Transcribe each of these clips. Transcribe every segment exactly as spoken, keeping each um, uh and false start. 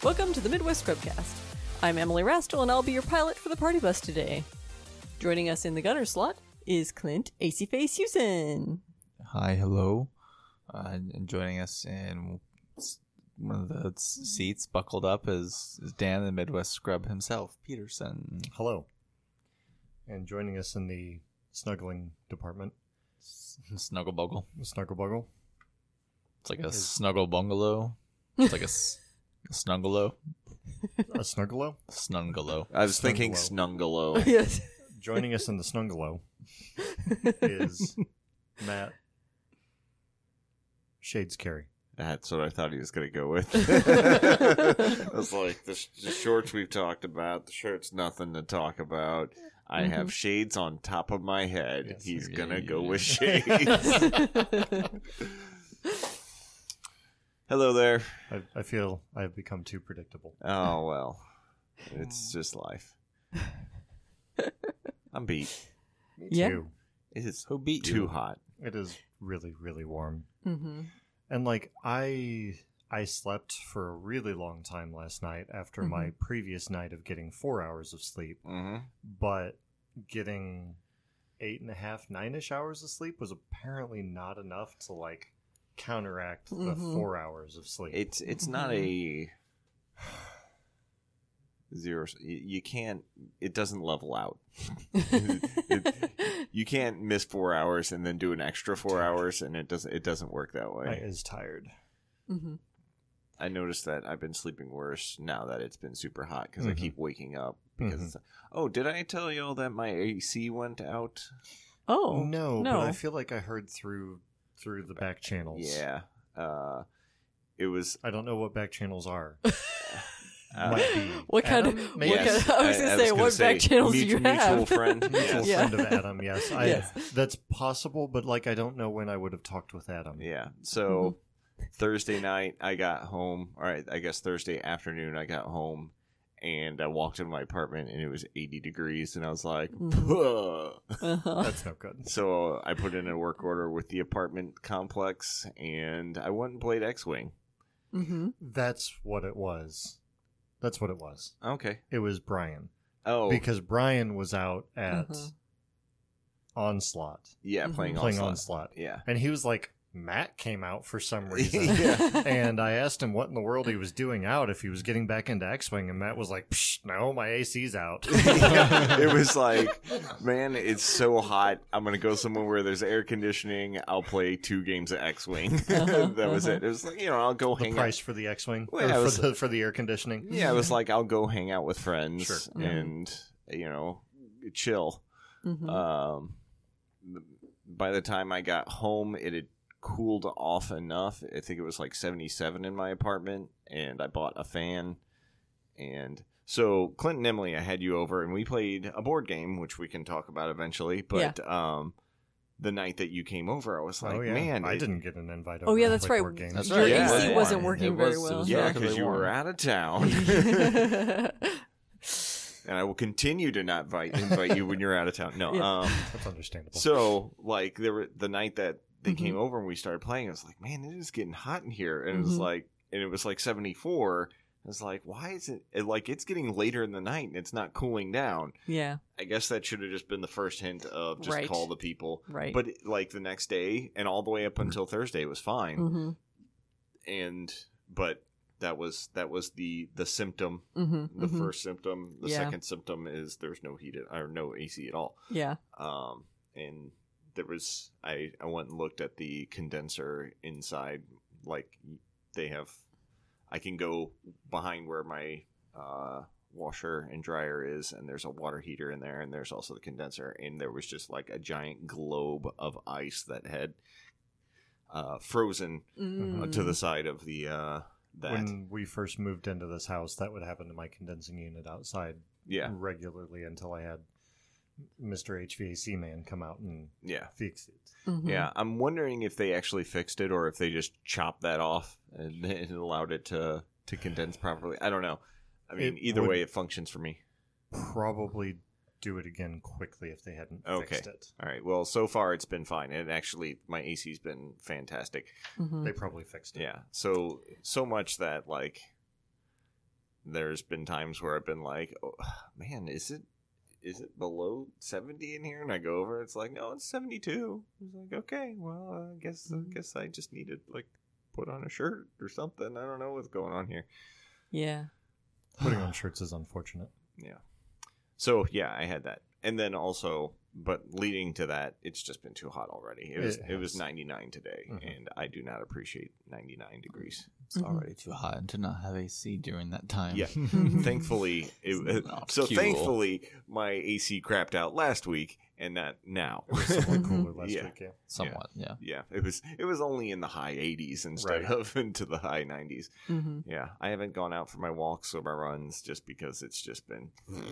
Welcome to the Midwest Scrubcast. I'm Emily Rastel, and I'll be your pilot for the party bus today. Joining us in the gunner slot is Clint Acey Face Houston. Hi, hello. Uh, and joining us in one of the seats, buckled up, is, is Dan, the Midwest Scrub himself, Peterson. Hello. And joining us in the snuggling department, Snuggle Buggle. Snugglebuggle. It's like a is... snuggle bungalow. It's like a, s- a snuggalo. A snuggalo? Snungalo. I was thinking snungalo. Yes. Joining us in the snungalo is Matt Shades Carey. That's what I thought he was going to go with. I was like, the, sh- the shorts we've talked about, the shirt's nothing to talk about. I mm-hmm. have shades on top of my head. Yes, He's yeah, going to yeah, go yeah. with shades. Hello there. I, I feel I've become too predictable. Oh, well. It's just life. I'm beat. Me yeah. too. It is Who beat too you? hot. It is really, really warm. Mm-hmm. And, like, I I slept for a really long time last night after mm-hmm. my previous night of getting four hours of sleep. Mm-hmm. But getting eight and a half, nine-ish hours of sleep was apparently not enough to, like, counteract the mm-hmm. four hours of sleep. It's it's mm-hmm. not a zero. You can't. It doesn't level out. it, you can't miss four hours and then do an extra four hours, and it doesn't. It doesn't work that way. I is tired. Mm-hmm. I noticed that I've been sleeping worse now that it's been super hot because mm-hmm. I keep waking up because. Mm-hmm. It's, oh, did I tell y'all that my A C went out? Oh no, no! But I feel like I heard through through the back channels. Yeah, uh, it was. I don't know what back channels are. Uh, Might be what kind Adam? of? Maybe. What Yes, kind of I was I- gonna I say, was gonna what say back channels do mut- you mutual have? friend. Mutual Yeah. friend of Adam. Yes, I, Yes. that's possible. But like, I don't know when I would have talked with Adam. Yeah. So Thursday night I got home. All right, I guess Thursday afternoon I got home, and I walked into my apartment and it was eighty degrees, and I was like, "Puh." Uh-huh. That's no good. So I put in a work order with the apartment complex, and I went and played X-Wing. Mm-hmm. That's what it was. That's what it was. Okay. It was Brian. Oh, Because Brian was out at Uh-huh. Onslaught. yeah, Mhm. playing, Playing Onslaught. Onslaught. Yeah. And he was like, Matt came out for some reason. Yeah. And I asked him what in the world he was doing out, if he was getting back into X-Wing, and Matt was like, Psh, no, my A C's out. It was like, man, it's so hot. I'm going to go somewhere where there's air conditioning. I'll play two games of X-Wing. Uh-huh, That was uh-huh. it. It was like, you know, I'll go The hang price out. for the X-Wing? Well, or yeah, it for, was- the, for the air conditioning? Yeah, it was like, I'll go hang out with friends Sure. and, you know, chill. Mm-hmm. Um, by the time I got home, it had cooled off enough. I think it was like seventy-seven in my apartment, and I bought a fan. And so, Clint and Emily, I had you over, and we played a board game, which we can talk about eventually. But um, the night that you came over, I was like, oh, yeah. man. I it- didn't get an invite Oh, over yeah, to that's play right. board games. That's Your right. A Yeah, C yeah. wasn't It working was- very it well. was Yeah, relatively because you warm. were out of town. And I will continue to not invite, invite you when you're out of town. No. Yeah. Um, That's understandable. So, like, there were the night that they Mm-hmm. came over and we started playing, I was like, man, it is getting hot in here. And it was Mhm. like, and it was like seventy-four. I was like, why is it, it like, it's getting later in the night and it's not cooling down. Yeah. I guess that should have just been the first hint of just Right. call the people. Right. But, like, the next day and all the way up until Thursday was fine. Mm-hmm. And, but that was, that was the, the symptom. Mm-hmm. The mm-hmm. first symptom. The Yeah. second symptom is there's no heat or no A C at all. Yeah. Um, and there was I, I went and looked at the condenser inside. Like, they have, I can go behind where my uh, washer and dryer is, and there's a water heater in there, and there's also the condenser, and there was just like a giant globe of ice that had uh, frozen Mm. uh, to the side of the uh, that. When we first moved into this house, that would happen to my condensing unit outside Yeah, regularly until I had Mister H V A C man come out and yeah. fix it. Mhm. Yeah, I'm wondering if they actually fixed it or if they just chopped that off and, and allowed it to, to condense properly. I don't know. I mean, It either would- way, it functions for me. Probably do it again quickly if they hadn't Okay. fixed it. All right. Well, so far it's been fine, and actually, my A C's been fantastic. Mhm. They probably fixed it. Yeah. So so much that like there's been times where I've been like, oh, man, is it is it below seventy in here? And I go over, it's like, no, it's seventy-two. It's like, okay, well, I guess I guess I just need to like put on a shirt or something. I don't know what's going on here. Yeah. Putting on shirts is unfortunate. Yeah. So yeah, I had that, and then also, but leading to that, it's just been too hot already. It was It it, was has. ninety-nine today, Mhm. and I do not appreciate ninety-nine degrees. It's Mhm. already too hot to not have A C during that time. Yeah. Thankfully, it, It's not so cool. thankfully my A C crapped out last week, and not now. It was somewhat cooler last Yeah. week, yeah. Somewhat, yeah. Yeah, it was it was only in the high eighties instead Right. of into the high nineties. Mm-hmm. Yeah, I haven't gone out for my walks or my runs just because it's just been.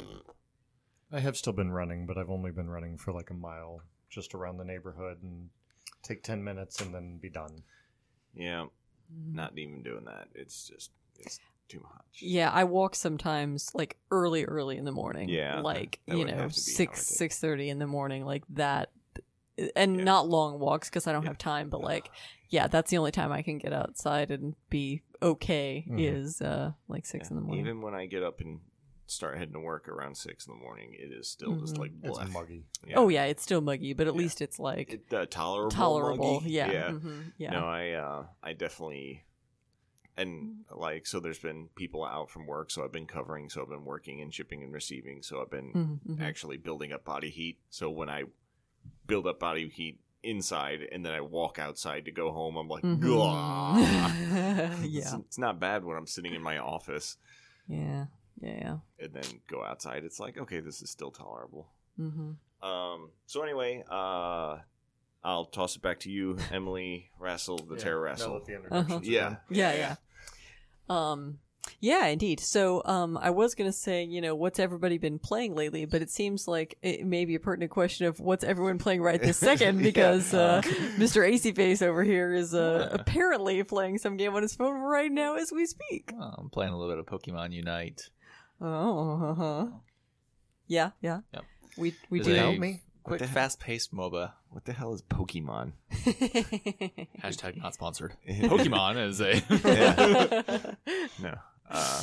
I have still been running, but I've only been running for like a mile just around the neighborhood and take ten minutes and then be done. Yeah, not even doing that. It's just it's too much. Yeah, I walk sometimes like early, early in the morning. Yeah, like that you would know, have to be six how I did. six thirty in the morning, like that, and Yeah. not long walks because I don't Yeah. have time. But like, yeah, that's the only time I can get outside and be okay Mhm. is uh like six Yeah, in the morning. Even when I get up and start heading to work around six in the morning, it is still just Mhm. like It's blech. muggy. Yeah. Oh yeah, it's still muggy, but at Yeah. least it's like It, uh, tolerable. tolerable. muggy. Yeah, Yeah. mhm, yeah. No, I uh, I definitely, and like so. There's been people out from work, so I've been covering. So I've been working and shipping and receiving. So I've been Mhm, mhm. actually building up body heat. So when I build up body heat inside and then I walk outside to go home, I'm like, Mhm. "Gah." It's, yeah, it's not bad when I'm sitting in my office yeah, yeah, and then go outside. It's like, okay, this is still tolerable. yeah. Mm-hmm. Um. So anyway, uh, I'll toss it back to you, Emily Rassel, the Yeah, Terror now Rassel. that the introductions Uh-huh. are Yeah. done. Yeah, yeah. Um, yeah, indeed. So, um, I was gonna say, you know, what's everybody been playing lately? But it seems like it may be a pertinent question of what's everyone playing right this second, Yeah. because uh, Mister Acey Face over here is uh, apparently playing some game on his phone right now as we speak. Well, I'm playing a little bit of Pokemon Unite. Oh, uh-huh. Yeah, yeah. Yep. We we There's do. a Help me. Quick, the heck? fast-paced MOBA. What the hell is Pokemon? Hashtag not sponsored. Pokemon is a... No. Uh,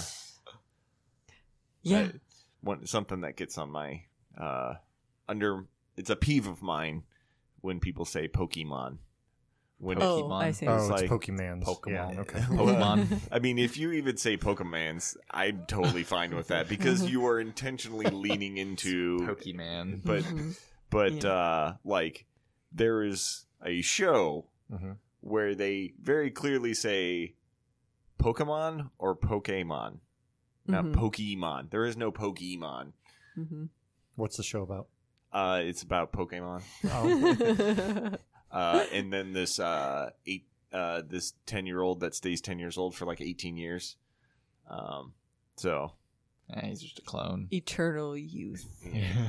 yeah. I- one something that gets on my uh under. It's a peeve of mine when people say Pokemon. When Oh, Pokemon. I see. Oh, It's it's like Pokemans. Pokemon. Yeah, okay. Pokemon. I mean, if you even say Pokemans, I'm totally fine with that because you are intentionally leaning into Pokemon. But Mhm. but Yeah. uh like there is a show hmm where they very clearly say Pokemon or Pokemon, not Mhm. Pokemon. There is no Pokemon. Mhm. What's the show about? Uh, it's about Pokemon. Oh, Uh, and then this uh eight uh this ten year old that stays ten years old for like eighteen years. Um, so Eh, he's just a clone. Eternal youth. Yeah.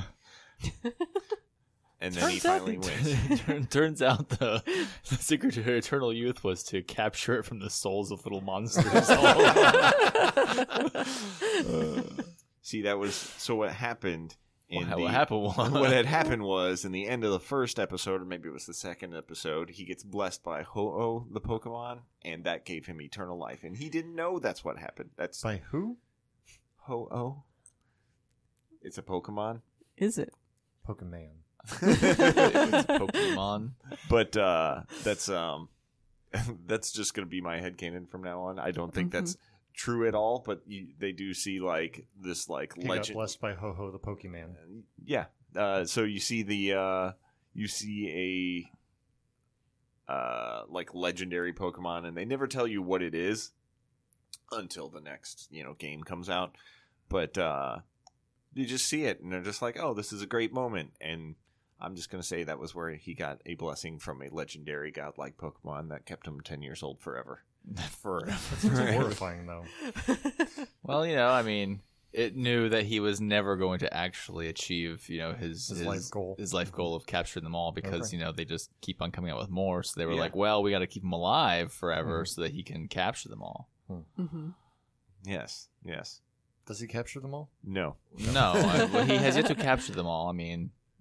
and then he Turns out- finally wins. Turn- Turns out the, the secret to eternal youth was to capture it from the souls of little monsters. See, that was so. What happened? In What- the, what happened was- what had happened was in the end of the first episode, or maybe it was the second episode, he gets blessed by Ho-Oh, the Pokemon, and that gave him eternal life. And he didn't know that's what happened. That's by who? Ho-Oh. It's a Pokemon. Is it? Pokemon. It's Pokemon. But uh, that's um, that's just gonna be my headcanon from now on. I don't think Mhm. that's true at all. But you, they do see like this like He got legend. blessed by Ho Ho the Pokemon. Yeah. Uh, so you see the uh, you see a uh, like legendary Pokemon, and they never tell you what it is until the next you know game comes out. But uh, you just see it, and they're just like, "Oh, this is a great moment." And I'm just gonna say that was where he got a blessing from a legendary godlike Pokemon that kept him ten years old forever. Forever. It's horrifying, though. Well, you know, I mean, it knew that he was never going to actually achieve, you know, his His life goal. his life goal of capturing them all because Okay. you know they just keep on coming out with more. So they were Yeah. like, well, we got to keep him alive forever Mhm. so that he can capture them all. Mm-hmm. Yes. Yes. Does he capture them all? No. No, I, well, he has yet to capture them all. I mean,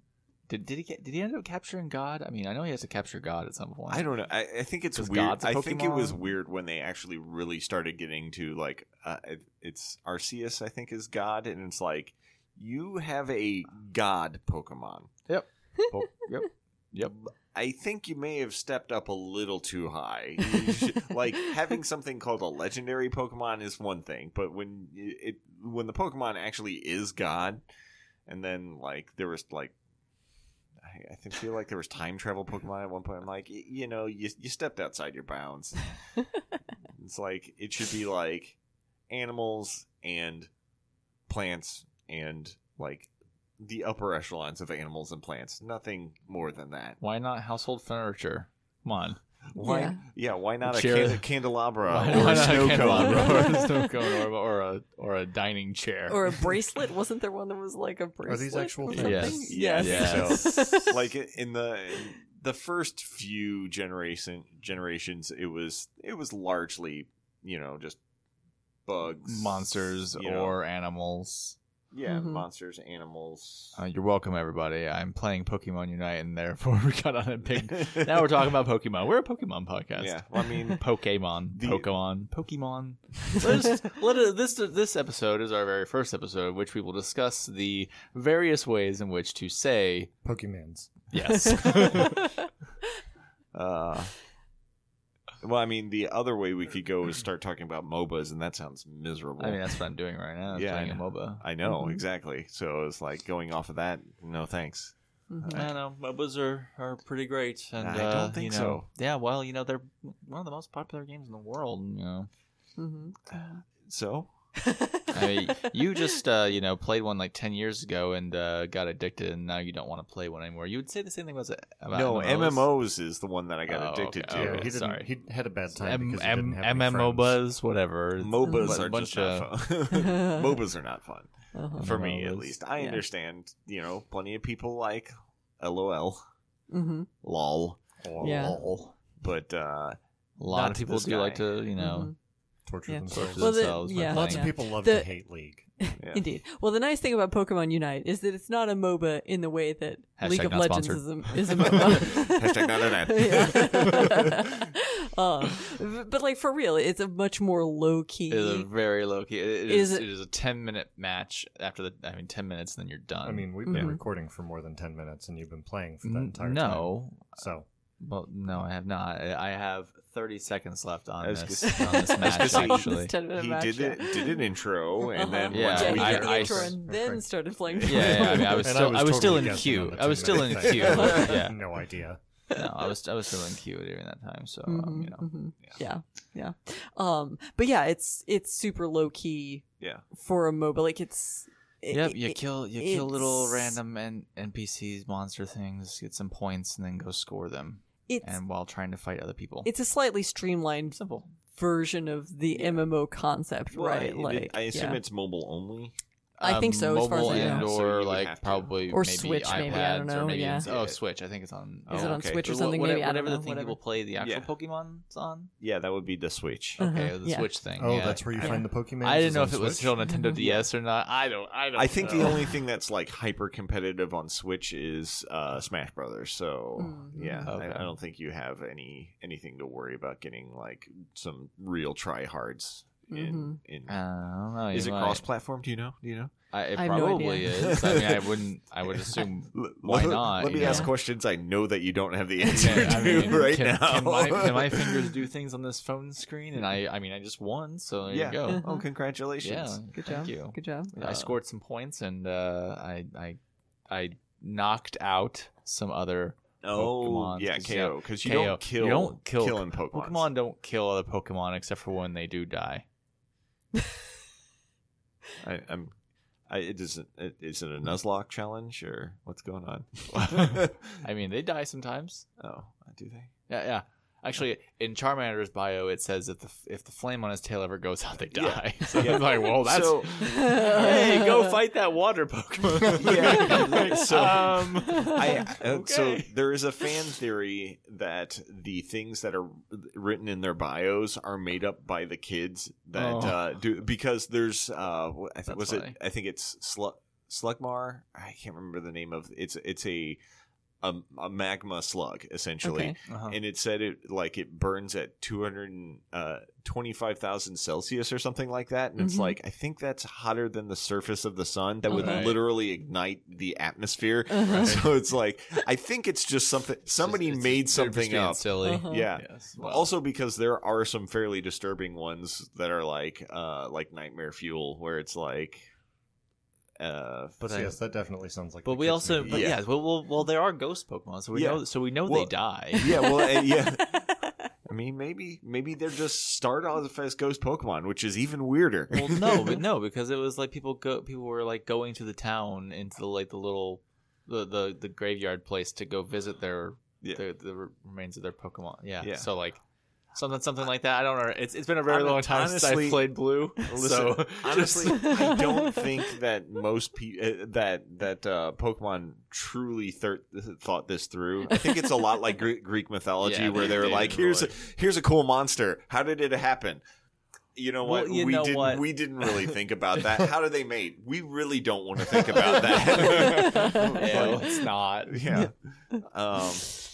Did did he get, did he end up capturing God? I mean, I know he has to capture God at some point. I don't know. I, I think it's Is weird. God's a I think it was Pokemon? weird when they actually really started getting to like uh, it, it's Arceus. I think is God, and it's like you have a God Pokemon. Yep. Po- yep. Yep. I think you may have stepped up a little too high. You should- like having something called a legendary Pokemon is one thing, but when it when the Pokemon actually is God, and then like there was like. I think feel like there was time travel Pokemon at one point. I'm like, y- you know, you you stepped outside your bounds. It's like it should be like animals and plants and like the upper echelons of animals and plants. Nothing more than that. Why not household furniture? Come on. Why? Yeah. Yeah. Why not a Chair- can- candelabra Why or not a snow candelabra cone? or a snow cone or, or a or a dining chair? Or a bracelet? Wasn't there one that was like a bracelet? these actual or things? something? Yes. Yes. Yes. So, like in the in the first few generation generations, it was it was largely you know just bugs, Monsters you know. or animals. Yeah, Mhm. monsters, animals. Uh, you're welcome, everybody. I'm playing Pokemon Unite, and therefore we got on a big. Now we're talking about Pokemon. We're a Pokemon podcast. Yeah, well, I mean, Pokemon, The- Pokemon, Pokemon. Let us, let us, this this episode is our very first episode, in which we will discuss the various ways in which to say Pokemans. yes. uh, well, I mean, the other way we could go is start talking about M O B As, and that sounds miserable. I mean, that's what I'm doing right now. is Yeah, playing I a MOBA. I know Mhm. exactly. So it's like going off of that. No thanks. Mhm. I know MOBAs are, are pretty great, and I don't uh, think you know, so. Yeah, well, you know, they're one of the most popular games in the world. You know, Mhm. So I mean, you just uh, you know played one like ten years ago and uh, got addicted, and now you don't want to play one anymore. You would say the same thing about about no, M M Os? M M Os is the one that I got Oh, addicted okay. to. Yeah, Oh, he didn't. sorry. He had a bad time M- because he M- didn't have any M M O friends. buzz, whatever. M O B As A are bunch just not fun. M O B As are not fun Uh-huh. for me, M M at Os. least. I Yeah. understand. You know, plenty of people like LOL, Mhm. lol, Oh, Yeah. lol. but uh, A lot Not of to people this do guy. like to, you know, Mhm. Torture Yeah. themselves. torture Well, the- themselves. by yeah, Lots playing. of people love The- to hate League. yeah. Indeed. Well, the nice thing about Pokemon Unite is that it's not a MOBA in the way that Hashtag League of not Legends sponsored. is a, is a MOBA. Hashtag not an ad. Yeah. uh, but like for real, it's a much more low key. It is a very low key. It, it Is is. it- It is a ten minute match. After the, I mean, ten minutes, and then you're done. I mean, we've been Mhm. recording for more than ten minutes, and you've been playing for that N- entire time. no. So Well, no, I have not. I I have thirty seconds left on I was this gonna- on this I was match. gonna say, Actually, This ten minute He match, did yeah. it, did an intro, and then Yeah, once yeah, we he I- did get the I- intro I- and then okay. started playing. yeah, yeah, I mean, I was And still, I was totally still in guessing on queue. the I was still in ten-minute queue. thing. I had Yeah, no idea. no, I was, I was still in queue during that time. So, um, Mhm, you know, mhm. Yeah, yeah. Um, but yeah, it's it's super low key yeah. for a MOBA. Like it's it- yep, it- you kill, you kill little it's- random N- NPCs, monster things, get some points, and then go score them, It's and while trying to fight other people. it's a slightly streamlined simple. version of the M M O concept, Well, right? I, like I assume yeah. it's mobile only. I think so, as far as mobile I know. and So you or would like have to- probably Or maybe Switch, iPads maybe, I don't or know, maybe yeah. oh Switch. I think it's on. Is it Oh, on okay. Switch or Wh- something? Whatever, maybe I don't whatever know. the thing whatever. people play the actual Yeah. Pokemon's on. Yeah, that would be the Switch. Uh-huh. Okay, the Yeah. Switch thing. Oh, yeah. that's where you Yeah. find the Pokemon. I didn't know if it was still Nintendo Mhm. D S or not. I don't. I don't. I think know. the only thing that's like hyper competitive on Switch is uh, Smash Brothers. So Mhm. yeah, Okay. I, I don't think you have any anything to worry about getting like some real tryhards in. in I don't know. is it you might- cross-platform? Do you know? Do you know? I, it I have no probably idea. is. I mean, I wouldn't. I would assume. Why let, not, Let me you ask know? questions I know that you don't have the answer Yeah, I to mean, right can, now. Can my, can my fingers do things on this phone screen? And I, I mean, I just won, so there yeah. you go. Oh, congratulations. Yeah, Good thank job. you. Good job. I Uh, scored some points, and uh, I, I, I knocked out some other. Oh, Pokemon. yeah, Yeah, K O. Because you K O. don't kill. You don't kill- killing Pokemon. Pokemon don't kill other Pokemon except for when they do die. I, I'm. I, it isn't. It, is it a Nuzlocke challenge or what's going on? I mean, they die sometimes. oh, do they? Yeah, yeah. Actually, in Charmander's bio, it says that the if the flame on his tail ever goes out, they Yeah. die. So Yeah. I'm like, well, that's So- hey, go fight that water Pokemon. Yeah. So, um, I, uh, so okay. there is a fan theory that the things that are written in their bios are made up by the kids that Oh. uh, do because there's uh, I th- That's was funny. it I think it's Slu- Slugmar. I can't remember the name of it's. It's a a, a magma slug essentially, Okay. Uh-huh. and it said it like it burns at two hundred twenty-five thousand Celsius or something like that, and it's Mhm. like I think that's hotter than the surface of the sun. That would Okay. literally ignite the atmosphere. Uh-huh. So it's like I think it's just something somebody It's just- made they're just something being up. Silly. Uh-huh. Yeah. Yes. Well, Also, because there are some fairly disturbing ones that are like, uh, like Nightmare Fuel, where it's like, uh, but So I, yes, that definitely sounds like. but the we kids' also, movie. but Yeah. yeah, well, well, well, there are ghost Pokemon, so we Yeah. know, so we know Well, they die. yeah, well, uh, yeah. I mean, maybe maybe they're just start off as ghost Pokemon, which is even weirder. Well, no, but no, because it was like people go, people were like going to the town into the, like the little, the, the the graveyard place to go visit their Yeah. the, the remains of their Pokemon. Yeah. Yeah. So like something something like that. I don't know. It's it's been a very Hon- long time since honestly- I played Blue. Listen, so honestly, I don't think that most people uh, that that uh, Pokemon truly thir- thought this through. I think it's a lot like Gre- Greek mythology, Yeah, where they- they were they like, were "Here's like- a here's a cool monster. How did it happen?" You know what? Well, you we know didn't. what? We didn't really think about that. How do they mate? We really don't want to think about that. yeah, Like, it's not. yeah. Um.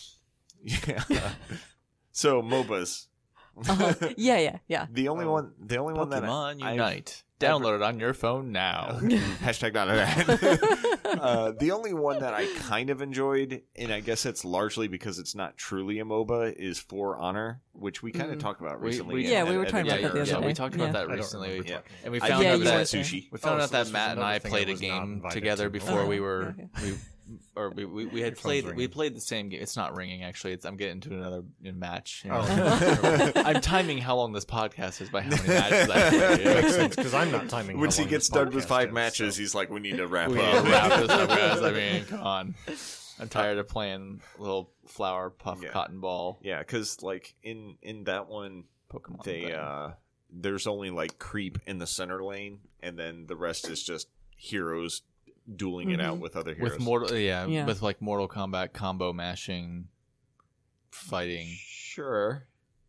Yeah. So MOBAs. Uh-huh. Yeah, yeah, yeah. The only Um, one. The only one that I- Pokemon I've Unite. ever- Download it on your phone now. Hashtag not that. uh, the only one that I kind of enjoyed, and I guess it's largely because it's not truly a MOBA, is For Honor, which we kind of Mm. talked about We- recently. we- Yeah, at- we were at talking yeah, about that the yeah, other yeah, day. we talked Yeah. about that I don't recently. remember Yeah. talking And we about I found Yeah, out you that were sushi. we found Oh, out so that this was Matt and another I thing played I a was not game invited together to. before Oh, we were okay. we or we, we, we had Your phone's played we ringing. played the same game. It's not ringing actually. It's, I'm getting to another match. you Oh. know. I'm timing how long this podcast is by how many matches I play. Makes sense because I'm not timing. Once how he long gets this done with podcast five is, matches, so. he's like, "We need to wrap We up." need to wrap this up, guys. I mean, come on. I'm tired of playing little flower puff Yeah. cotton ball Yeah, because like in in that one, Pokemon. they thing. uh, there's only like creep in the center lane, and then the rest is just heroes dueling it out Mhm. with other heroes. with mortal yeah, Yeah. with like Mortal Kombat combo mashing, fighting. Sure.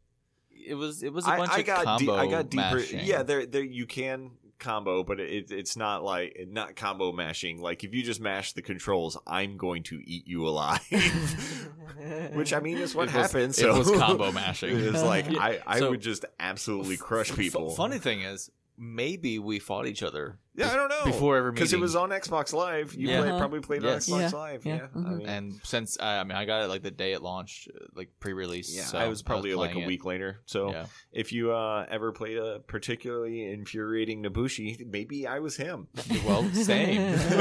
It was it was a I, bunch I of got combo de- I got deeper. mashing. Yeah, there there you can combo, but it, it's not like not combo mashing. Like if you just mash the controls, I'm going to eat you alive. Which I mean is what It was- happens. it So was combo mashing. It's like Yeah, I, I so- would just absolutely crush F- people. funny thing is, maybe we fought each other. Yeah, I don't know. Before ever because it meeting. was on Xbox Live. You Yeah. played, Uh-huh. probably played Yes. on Xbox Yeah. Live. Yeah. Yeah, I Mhm. mean, And since I, I mean, I got it like the day it launched, uh, like pre-release. yeah, so I was probably like a playing it. week later. So Yeah. if you uh, ever played a particularly infuriating Nabushi, maybe I was him. Well, same.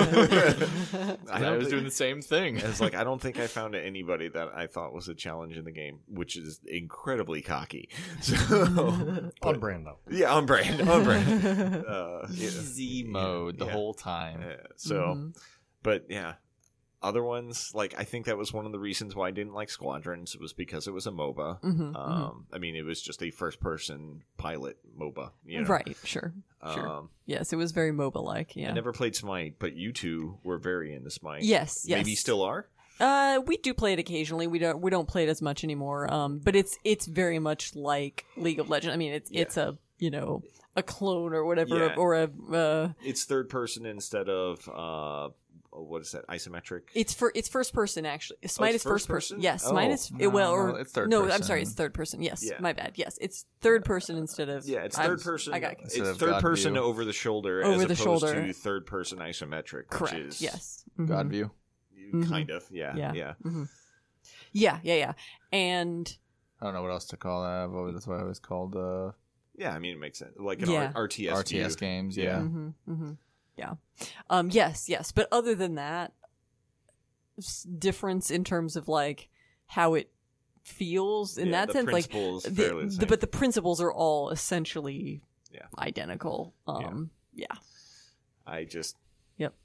I I, don't was think- doing the same thing. It's like I don't think I found anybody that I thought was a challenge in the game, which is incredibly cocky. So, on but- brand though. yeah, on brand, on brand. Uh, yeah. Easy mode the Yeah. whole time. Uh, so, Mhm. but yeah, other ones like I think that was one of the reasons why I didn't like Squadrons was because it was a MOBA. Mhm, Um, I mean, it was just a first-person pilot MOBA. You know? Right, sure. Sure. Um, Yes, it was very MOBA-like, yeah. I never played Smite, but you two were very into Smite. Yes, yes. Maybe still are. Uh, we do play it occasionally. We don't we don't play it as much anymore. Um, but it's it's very much like League of Legends. I mean, it's Yeah. it's a you know a clone or whatever Yeah. or a uh, It's third person instead of uh, what is that? Isometric. it's for it's first person actually. Smite it's is first first person. person? Yes, Smite Oh. is it, well No, or no, it's third no. I'm person. sorry, it's third person. Yes, Yeah. my bad. Yes, it's third person instead of Yeah, it's I'm- third person. I got It's Instead of third God person view. over the shoulder Over as the opposed shoulder. to third person isometric. correct. Which is Yes. Mhm. God view. Mhm. kind of. Yeah. Yeah. Yeah. Mhm. Yeah, yeah, yeah. And I don't know what else to call that. But that's what it was called. Uh, Yeah. I mean, it makes sense. Like an Yeah. R- RTS. R T S view. games. Yeah. Yeah. hmm hmm Yeah. Um, yes, yes. But other than that, s- difference in terms of like how it feels in Yeah, that the sense, like principle is the, fairly the the- same. but the principles are all essentially Yeah. identical. Um, yeah. I just. Yep.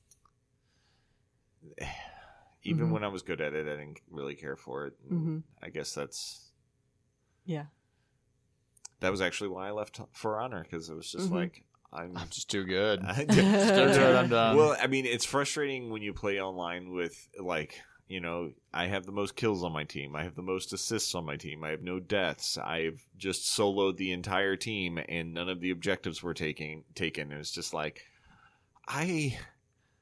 Even Mhm. when I was good at it, I didn't really care for it. And Mhm. I guess that's Yeah. that was actually why I left For Honor because it was just Mhm. like I'm. I'm just too good. I- Too good, I'm done. Well, I mean, it's frustrating when you play online with like, you know, I have the most kills on my team. I have the most assists on my team. I have no deaths. I've just soloed the entire team, and none of the objectives were taken. Taken. It was just like, I,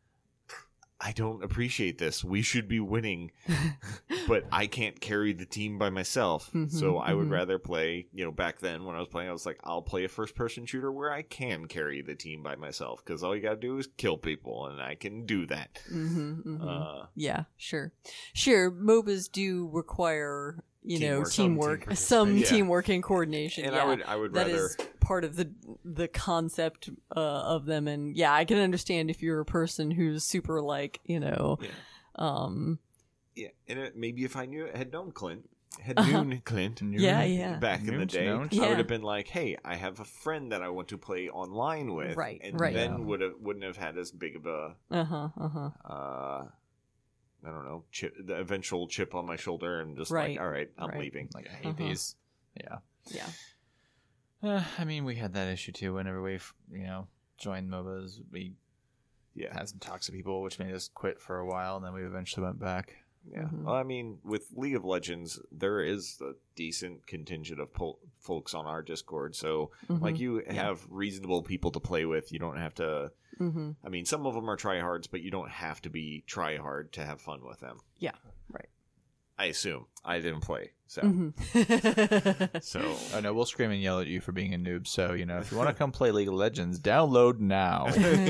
I don't appreciate this. We should be winning, but I can't carry the team by myself. Mhm, so I would mhm. rather play, you know, back then when I was playing, I was like, I'll play a first person shooter where I can carry the team by myself because all you got to do is kill people and I can do that. Mm-hmm, mm-hmm. Uh, Yeah, sure. Sure, M O B As do require, you know, Teamwork. Some teamwork, team some participation. Yeah. teamwork and coordination. and yeah. I would, I would That rather. is part of the the concept uh, of them, and yeah, I can understand if you're a person who's super like, you know, Yeah. um, Yeah, and it, maybe if I knew had known Clint, had Uh-huh. known Clint Yeah, yeah. back in the Known, day, known. I Yeah. would have been like, "Hey, I have a friend that I want to play online with," Right, and right. then Yeah. would have wouldn't have had as big of a, uh huh, uh huh, uh, I don't know, chip, the eventual chip on my shoulder, and just Right, like, "All right, I'm right. leaving." Like I hate Uh-huh. these. Yeah. yeah, Uh, I mean, we had that issue too. Whenever we, f- you know, joined M O B As, we Yeah, had some toxic people, which made us quit for a while, and then we eventually went back. yeah. Mhm. Well, I mean, with League of Legends, there is a decent contingent of pol- folks on our Discord, so Mhm. like you have reasonable people to play with. You don't have to. mm-hmm. I mean, some of them are tryhards, but you don't have to be tryhard to have fun with them. Yeah, right. I assume. I didn't play, so Mm-hmm. so Oh no, we'll scream and yell at you for being a noob. So you know, if you want to come play League of Legends, download now.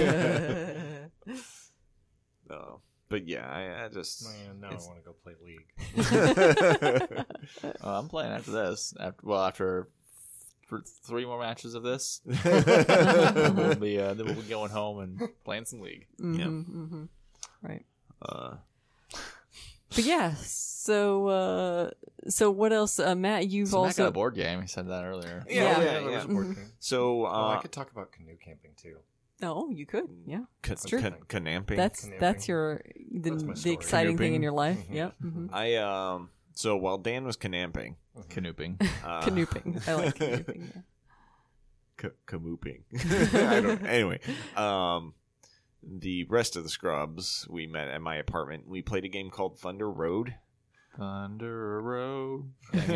no. But yeah, I, I just Man, now it's- I want to go play League. Oh, I'm playing after this. After well, after for three more matches of this, then we'll be uh, then we'll be going home and playing some League. mm-hmm, Yeah. mm-hmm. Right. uh, But yeah, so uh so what else, uh, Matt? You've So Matt got also a board game. He said that earlier. Yeah, Yeah. yeah, there yeah. was a board Mhm. game. So Oh, uh, I could talk about canoe camping too. oh, you could, yeah. ca- true. ca- canamping. That's Canoeing. that's your the, That's my the story. exciting thing in Canooping. your life. Mhm. Yep. Mm-hmm. I um. So while Dan was canamping, Canooping. uh, Canooping. I like canooping. Yeah. ca- camooping. I don't. Anyway, um, the rest of the scrubs we met at my apartment. We played a game called Thunder Road. Thunder Road.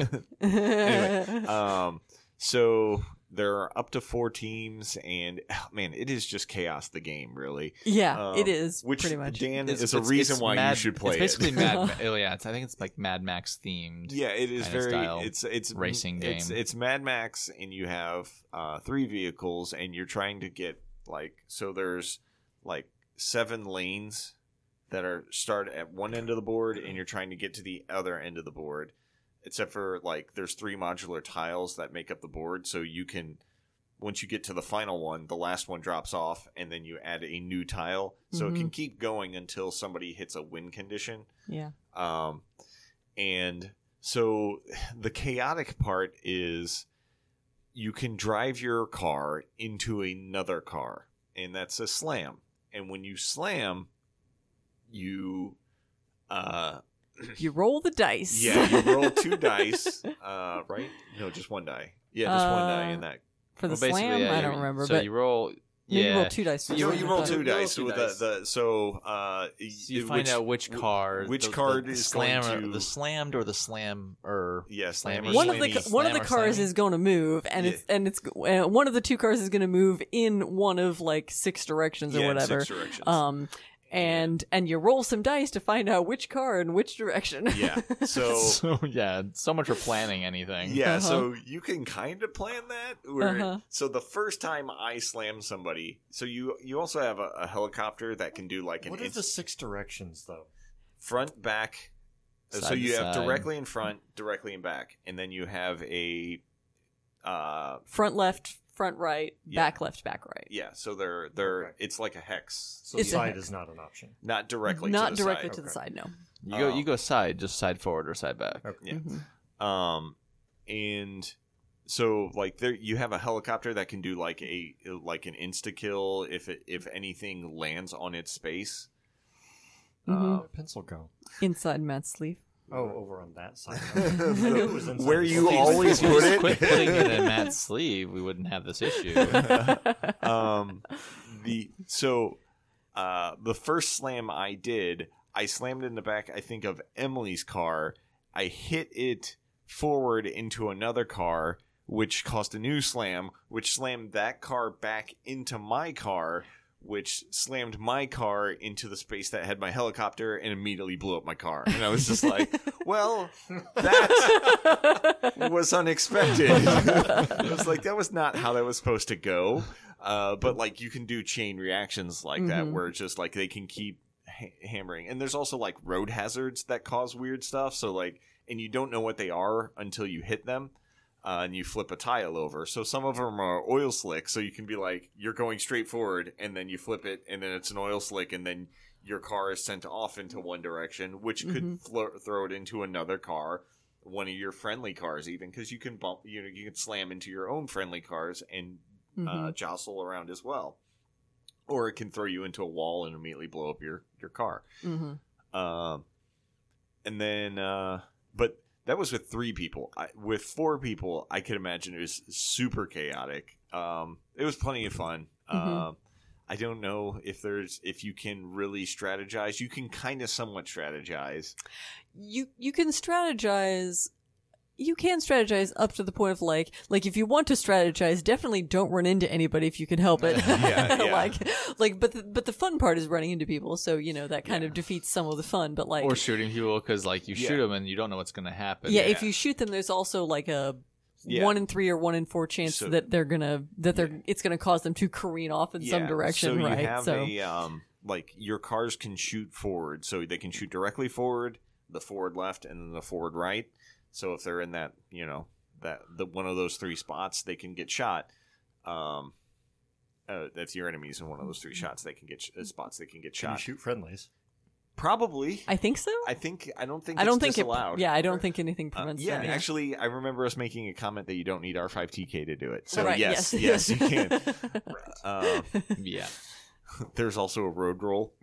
Anyway, um, so there are up to four teams, and oh, man, it is just chaos. The game, really. yeah, Um, it is Which pretty much. Dan It's- is a it's- reason it's why Mad- you should play It's basically it. Mad. Ma- oh yeah, it's, I think it's like Mad Max themed. Yeah, it is kinda very. style It's it's racing It's, game. it's Mad Max, and you have uh, three vehicles, and you're trying to get like so. There's like seven lanes that are start at one end of the board, and you're trying to get to the other end of the board. Except for like, there's three modular tiles that make up the board, so you can. Once you get to the final one, the last one drops off, and then you add a new tile, so it can keep going until somebody hits a win condition. Yeah. Um, and so the chaotic part is you can drive your car into another car, and that's a slam. And when you slam, you, uh, You roll the dice. yeah, you roll two dice, uh, right? No, just one die. Yeah, just one die in that. For the Well, basically, slam, yeah, I you- don't remember, So but you roll. no, Yeah. you roll two dice. for You, the you slam, roll but- two You roll dice two with dice. the, the so uh So you which- find out which card, which the, card the, is slam, going to the slammed or the slam or yeah slammy, Slammy. One of the slammy. one of the Slam or cars slammy? is going to move, and Yeah. it's and it's uh, one of the two cars is going to move in one of like six directions or Yeah, in whatever. six directions. Um, and and you roll some dice to find out which car in which direction. yeah, so so yeah, so much for planning anything. yeah, Uh-huh. so you can kind of plan that. Where, Uh-huh. So the first time I slam somebody, so you you also have a, a helicopter that can do like an What are inst- the six directions though? front, back. Side so to you have side. directly in front, directly in back, and then you have a, uh, Front left, front right, Yeah. back left, back right. yeah. So they're they're Okay. it's like a hex, So It's a side hex. is not an option. not directly, Not to the directly side. to the Okay. side. No. You go Oh. you go side, just side forward or side back. Okay. Yeah. Mhm. Um, and so like there you have a helicopter that can do like a like an insta kill if it if anything lands on its space. Mhm. Uh, Where'd pencil go? Inside Matt's sleeve. Oh, over on that side. I knew it was inside Where the you sleeve. always If you put just it. quit putting it in Matt's sleeve, we wouldn't have this issue. um, the so uh, the first slam I did, I slammed in the back. I think of Emily's car. I hit it forward into another car, which caused a new slam, which slammed that car back into my car, which slammed my car into the space that had my helicopter and immediately blew up my car. And I was just like, well, that was unexpected. I was like, that was not how that was supposed to go. Uh, but like you can do chain reactions like that Mhm. where it's just like they can keep ha- hammering. And there's also like road hazards that cause weird stuff. So like, and you don't know what they are until you hit them. Uh, and you flip a tile over. So some of them are oil slicks. So you can be like, you're going straight forward, and then you flip it, and then it's an oil slick, and then your car is sent off into one direction, which could Mhm. flo- throw it into another car, one of your friendly cars, even because you can bump, you know, you can slam into your own friendly cars and uh, Mhm. jostle around as well, or it can throw you into a wall and immediately blow up your your car. Mhm. Um, and then, uh, but. That was with three people. I, with four people, I could imagine it was super chaotic. Um, it was plenty of fun. Mhm. Um, I don't know if there's if you can really strategize. You can kind of somewhat strategize. You you can strategize. You can strategize up to the point of like like if you want to strategize, definitely don't run into anybody if you can help it. Yeah, yeah. like like but the, but the fun part is running into people, so you know that kind Yeah. of defeats some of the fun. But like Or shooting people because like you Yeah. shoot them and you don't know what's going to happen. yeah, if yeah. you shoot them, there's also like a Yeah. one in three or one in four chance So- that they're gonna that they're it's gonna cause them to careen off in some Yeah, direction, so right? You have so a um, like your cars can shoot forward, so they can shoot directly forward, the forward left, and then the forward right. So if they're in that, you know, that the one of those three spots, they can get shot. Um, uh, if your enemy's in one of those three shots, they can get sh- uh, spots. They can get Can you shot. shoot friendlies? Probably. I think so. I think. I don't think. I don't it's think disallowed. it. Yeah, I don't think anything Uh, prevents yeah, them. actually, I remember us making a comment that you don't need R five T K to do it. So Right, yes, yes. yes, you can. Uh, Yeah. there's also a road roll,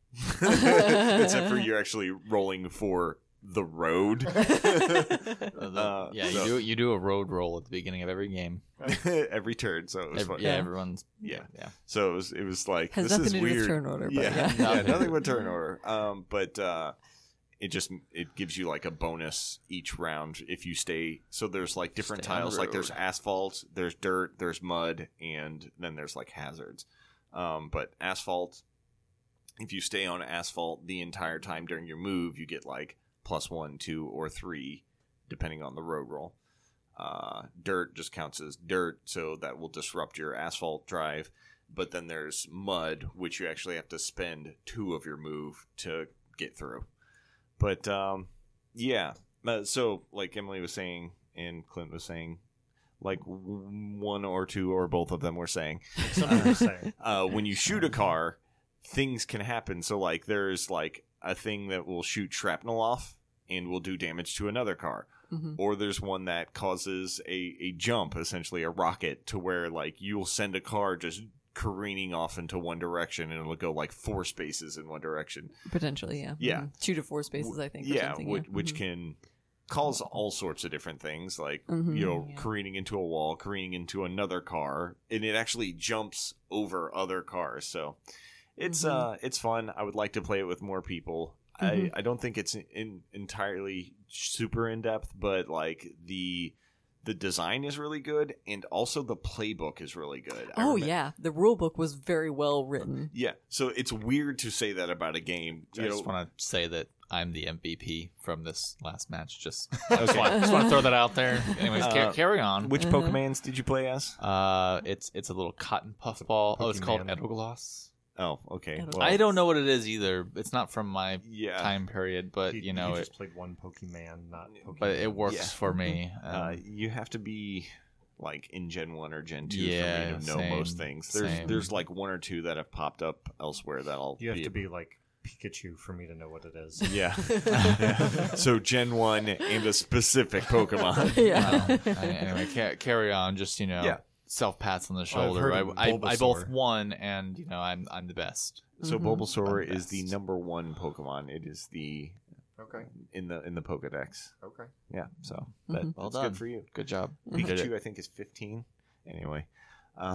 except for you're actually rolling for the road. Uh, the- Uh, yeah, so- you do you do a road roll at the beginning of every game. every turn. So it was Every- fun. yeah, Yeah. everyone's Yeah. yeah. So it was. It was like Has this nothing is to do with weird. turn order, but yeah, yeah. yeah, Nothing. nothing with turn order. Um, but uh, it just it gives you like a bonus each round if you stay. So there's like different Stay on the tiles. Like there's road. asphalt, there's dirt, there's mud, and then there's like hazards. Um, but asphalt, if you stay on asphalt the entire time during your move, you get like plus one, two, or three, depending on the road roll. Uh, dirt just counts as dirt, so that will disrupt your asphalt drive. But then there's mud, which you actually have to spend two of your move to get through. But um, yeah, uh, so like Emily was saying and Clint was saying, like w- one or two or both of them were saying, Something you're saying. uh, when you shoot a car, things can happen. So like there's like a thing that will shoot shrapnel off and will do damage to another car. Mhm. Or there's one that causes a, a jump, essentially a rocket, to where like you'll send a car just careening off into one direction and it'll go like four spaces in one direction. Potentially, yeah. Yeah. Mhm. Two to four spaces, I think. or Yeah, something, which, yeah. which Mhm. can cause all sorts of different things, like Mhm, you know, yeah. careening into a wall, careening into another car, and it actually jumps over other cars. So it's Mhm. uh, it's fun. I would like to play it with more people. Mhm. I, I don't think it's in, entirely super in depth, but like the the design is really good, and also the playbook is really good. I Oh remem- yeah, the rule book was very well written. yeah. So it's weird to say that about a game. I You just know, want to say that I'm the M V P from this last match. Just I just want, just want to throw that out there. Anyways, ca- Uh, carry on. which Uh-huh. Pokemans did you play as? Uh, it's it's a little cotton puff ball. Oh, it's called Pokemon. Edogloss. Oh, okay. I don't- Well, I don't know what it is either. It's not from my Yeah. time period, but He- you know he it. just played one Pokemon, not Pokemon. But it works Yeah. for me. Um, Uh, you have to be like in Gen One or Gen Two Yeah, for me to know same, most things. There's same. there's like one or two that have popped up elsewhere that I'll You have be to be like Pikachu for me to know what it is. yeah. Yeah. So Gen One and a specific Pokemon. yeah. well, I- anyway, ca- carry on. Just you know, Yeah. self pats on the I've shoulder. heard I, of I, I both Bulbasaur. won, and you know I'm I'm the best. So Mhm. Bulbasaur I'm the is the best. number one Pokemon. It is the Okay. in the in the Pokedex. Okay. Yeah. So that, Mhm. Well that's done. good for you. Good job. Mhm. You did Pikachu, it. I think, is fifteen. Anyway. Uh,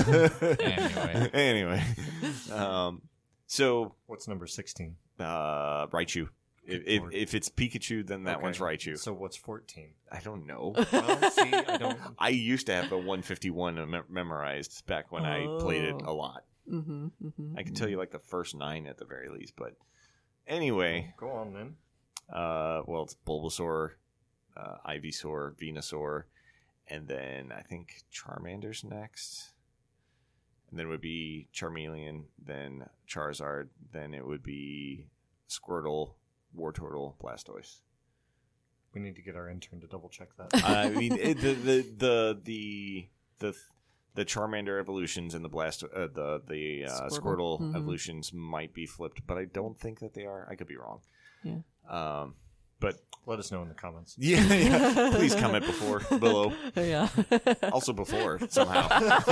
Anyway. anyway. Um, so What's number sixteen? uh, Raichu. If, Good if, lord. if it's Pikachu, then that Okay. one's Raichu. So what's fourteen? I don't know. Well, see, I don't. I used to have a one fifty-one mem- memorized back when I played it a Oh. lot. Mm-hmm, mm-hmm. I can tell you like the first nine at the very least. But anyway, Go on then. uh, well, it's Bulbasaur, uh, Ivysaur, Venusaur, and then I think Charmander's next. And then it would be Charmeleon, then Charizard, then it would be Squirtle, Wartortle, Blastoise. We need to get our intern to double check that. I mean, it, the, the the the the the Charmander evolutions and the Blast, uh, the the uh, Squirtle. Squirtle Mhm. evolutions might be flipped, but I don't think that they are. I could be wrong. Yeah. Um, but Let us know in the comments. yeah, yeah. Please comment before, below, Yeah. also before somehow.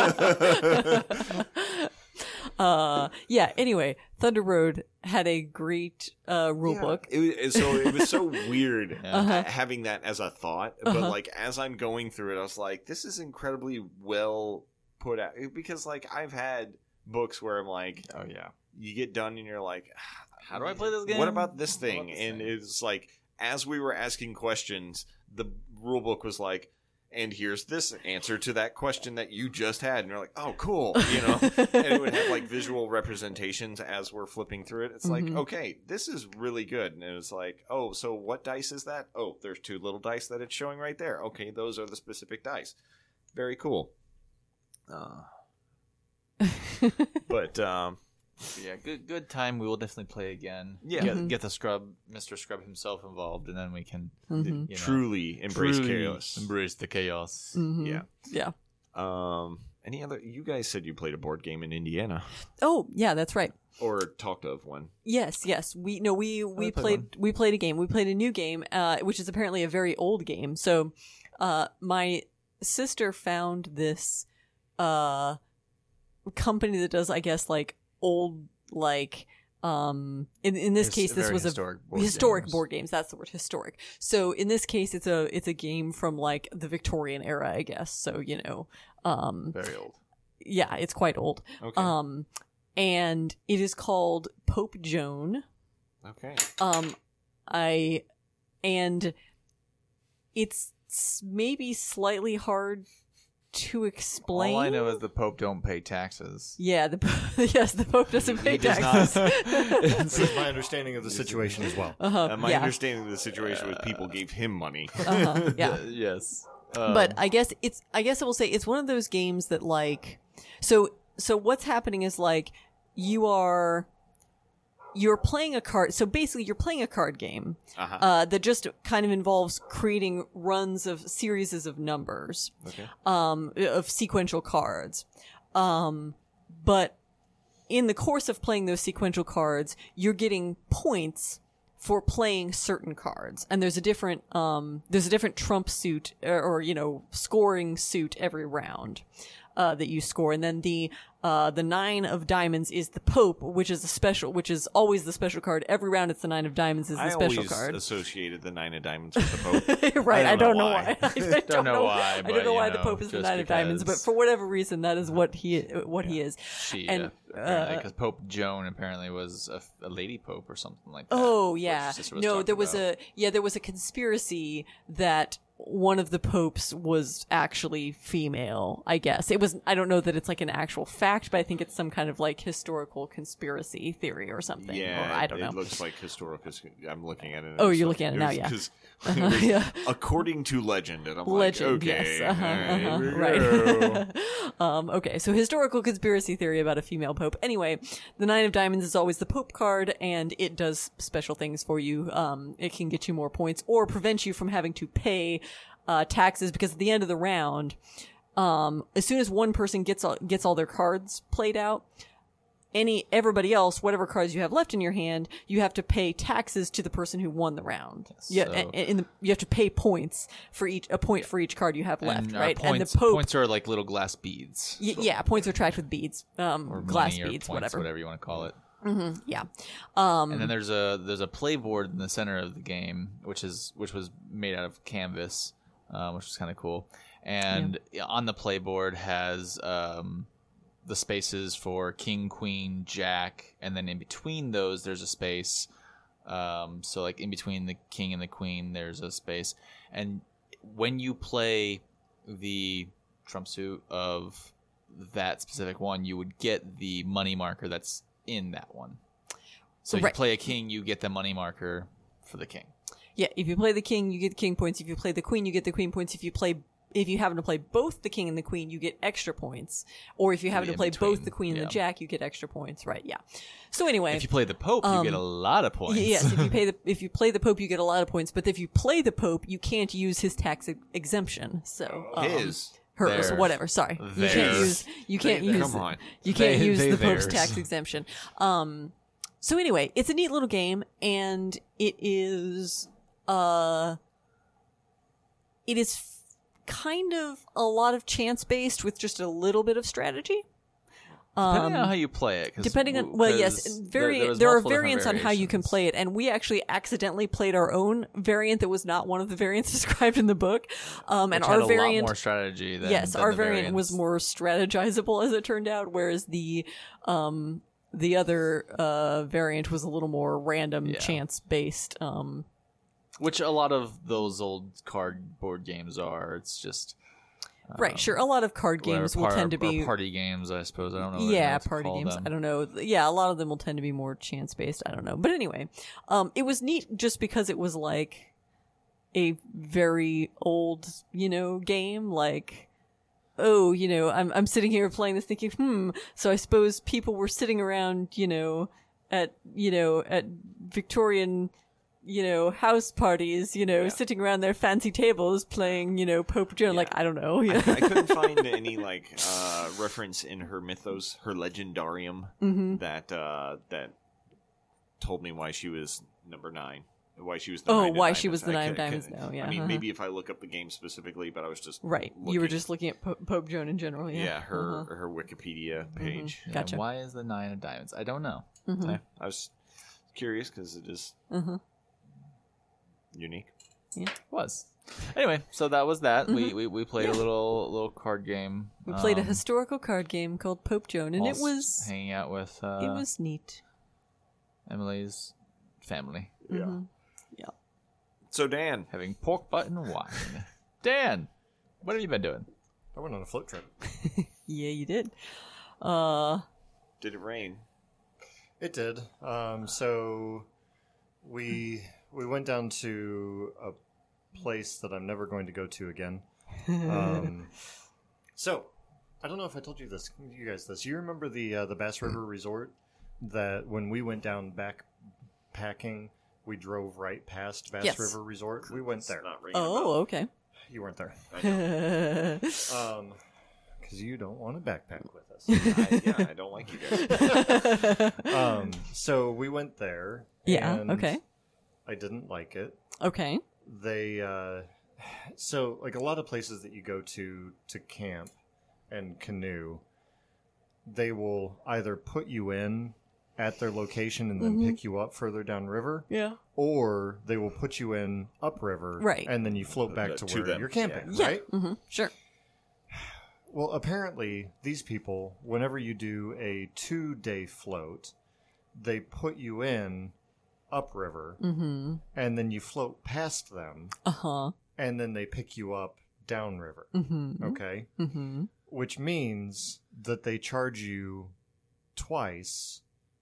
uh, yeah. Anyway, Thunder Road had a great uh, rule Yeah, book. It was, so it was so weird Yeah. Uh-huh. ha- having that as a thought, but Uh-huh. like as I'm going through it, I was like, this is incredibly well put out because like I've had books where I'm like, Oh yeah. you get done and you're like, How do I play this game? What about this What thing? about this And thing? it's like as we were asking questions, the rule book was like, and here's this answer to that question that you just had, and you're like, oh, cool, you know. And it would have like visual representations as we're flipping through it. It's like, Mhm. okay, this is really good. And it was like, oh, so what dice is that? Oh, there's two little dice that it's showing right there. Okay, those are the specific dice. Very cool. Uh, but um, Yeah, good good time. We will definitely play again. Yeah. Get, Mhm. get the scrub, Mister Scrub himself involved, and then we can Mhm. you know, truly embrace truly chaos. Embrace the chaos. Mhm. Yeah. Yeah. Um, any other? You guys said you played a board game in Indiana, Oh, yeah, that's right. or talked of one. Yes, yes. We no, we we played played we played a game. We played a new game, uh, which is apparently a very old game. So, uh, my sister found this uh company that does, I guess, like old like um in in this His- case this very was historic a board historic games. board games. That's the word, historic. So in this case, it's a it's a game from like the Victorian era, I guess. So you know, um, Very old. yeah, it's quite old. Okay. Um, and it is called Pope Joan. okay. Um, I, and it's s- maybe slightly hard to explain. All I know is the Pope don't pay taxes. yeah, the yes, the Pope doesn't pay He does taxes. That is my understanding of the situation as well. uh-huh, Uh, my yeah, understanding of the situation was people gave him money. uh-huh, yeah. yes. But Um, I guess it's I guess I will say it's one of those games that like so so what's happening is like you are you're playing a card so basically you're playing a card game Uh-huh. uh, that just kind of involves creating runs of series of numbers Okay. um, of sequential cards um, but in the course of playing those sequential cards you're getting points for playing certain cards, and there's a different um, there's a different trump suit or, or you know scoring suit every round uh, that you score, and then the uh, the nine of diamonds is the Pope, which is a special, which is always the special card. Every round, it's the nine of diamonds is the I special always card. associated the nine of diamonds with the Pope. right, I I don't don't know know why. why. I don't, know why, I but, don't know you why the know, Pope is the just nine of diamonds, but because- for whatever reason, that is what he what he is. she, and, uh, apparently, uh, because Pope Joan apparently was a, a lady pope or something like that. Oh which yeah, your sister was no, talking there was about. a yeah, there was a conspiracy that one of the popes was actually female. I guess it was. I don't know that it's like an actual fact, but I think it's some kind of like historical conspiracy theory or something. Yeah, or I don't it know. looks like historical. I'm looking at it. Oh, and you're it's looking at it like- now, yeah. 'cause Uh-huh, it was yeah. according to legend, and I'm Legend, like, okay, yes, uh-huh, all right, uh-huh, here we go. right. um, okay, so historical conspiracy theory about a female pope. Anyway, the nine of diamonds is always the pope card, and it does special things for you. Um, it can get you more points or prevent you from having to pay uh, taxes, because at the end of the round, um, as soon as one person gets all, gets all their cards played out, any everybody else, whatever cards you have left in your hand, you have to pay taxes to the person who won the round. Yeah, So- and, and the, you have to pay points for each a point for each card you have left, and, uh, right? Points, and the Pope, points are like little glass beads. y- yeah, points are tracked with beads, um, Or glass money or beads, points, whatever. whatever you want to call it. Yeah, um, And then there's a there's a play board in the center of the game, which is which was made out of canvas, um, which was kind of cool. And on the play board has um, the spaces for king, queen, jack, and then in between those there's a space. Um, so like in between the king and the queen, there's a space. And when you play the trump suit of that specific one, you would get the money marker that's in that one. So if Right. you play a king, you get the money marker for the king. Yeah, if you play the king, you get king points. If you play the queen, you get the queen points. If you play, if you happen to play both the king and the queen, you get extra points. Or if you happen The to play in-between, both the queen and yeah. the jack, you get extra points. Right? Yeah. So anyway, If you play the Pope, you get a lot of points. y- yes, if you pay the if you play the pope, you get a lot of points. But if you play the pope, you can't use his tax ex- exemption. So um, His. hers, Theirs. whatever. Sorry, you can't Theirs. use you can't They- use come on. you can't They- use they the pope's theirs. tax exemption. Um. So anyway, it's a neat little game, and it is uh. It is f- kind of a lot of chance based with just a little bit of strategy. Depending on how you play it. 'cause Depending on w- well, 'cause yes, there- very there was there, are multiple different variants on how you can variations. play it, and we actually accidentally played our own variant that was not one of the variants described in the book. Um, and Which our had a variant, lot more strategy than yes, than our the variant was variants. more strategizable as it turned out, whereas the um the other uh variant was a little more random, Yeah. chance based. Um, Which a lot of those old cardboard games are. It's just right, sure. A lot of card whatever, games will par- tend to or be party games, I suppose. I don't know. what yeah to party call games them. I don't know, yeah, a lot of them will tend to be more chance based. I don't know, but anyway, um it was neat just because it was like a very old, you know, game. Like, oh, you know, i'm i'm sitting here playing this thinking, hmm so I suppose people were sitting around, you know, at you know at Victorian, you know, house parties, you know, Yeah. sitting around their fancy tables playing, you know, Pope Joan. Like, I don't know. Yeah. I couldn't find any like uh, reference in her mythos, her legendarium, Mm-hmm. that uh, that told me why she was number nine, why she was the Oh, nine of why she diamonds. was the I nine of cou- diamonds couldn't- now, yeah, I mean, uh-huh. maybe if I look up the game specifically, but I was just Right. You were looking- just looking at po- Pope Joan in general. Yeah. yeah, her Uh-huh. her Wikipedia page. Yeah, Gotcha. Why is the nine of diamonds? I don't know. Mhm. I, I was curious because it is Uh-huh. unique. Was anyway. So that was that. We, we we played a little little card game. Mm-hmm. We played a um, historical card game called Pope Joan, and it whilst was hanging out with uh, it was neat. Emily's family, Mhm. So Dan, having pork butt and wine. Dan, what have you been doing? I went on a float trip. Yeah, you did. Uh, did it rain? It did. Um, so we we went down to a place that I'm never going to go to again. Um, so I don't know if I told you this, you guys this. You remember the uh, the Bass River Resort that when we went down backpacking, we drove right past Bass Yes. River Resort. We went there. Not ringing a oh, okay. You weren't there. bell. I know. Um, because you don't want to backpack with us. I, yeah, I don't like you guys. um, so we went there. Yeah, and okay. I didn't like it. Okay. They, uh, so like a lot of places that you go to to camp and canoe, they will either put you in at their location and then Mhm. pick you up further downriver, Yeah. or they will put you in upriver, Right. and then you float back Uh, to, to where them, you're camping, Yeah. right? Mm-hmm. Sure. Well, apparently, these people, whenever you do a two day float, they put you in upriver, Mm-hmm. and then you float past them, Uh huh. and then they pick you up downriver. Mm-hmm. Okay? Mm-hmm. Which means that they charge you twice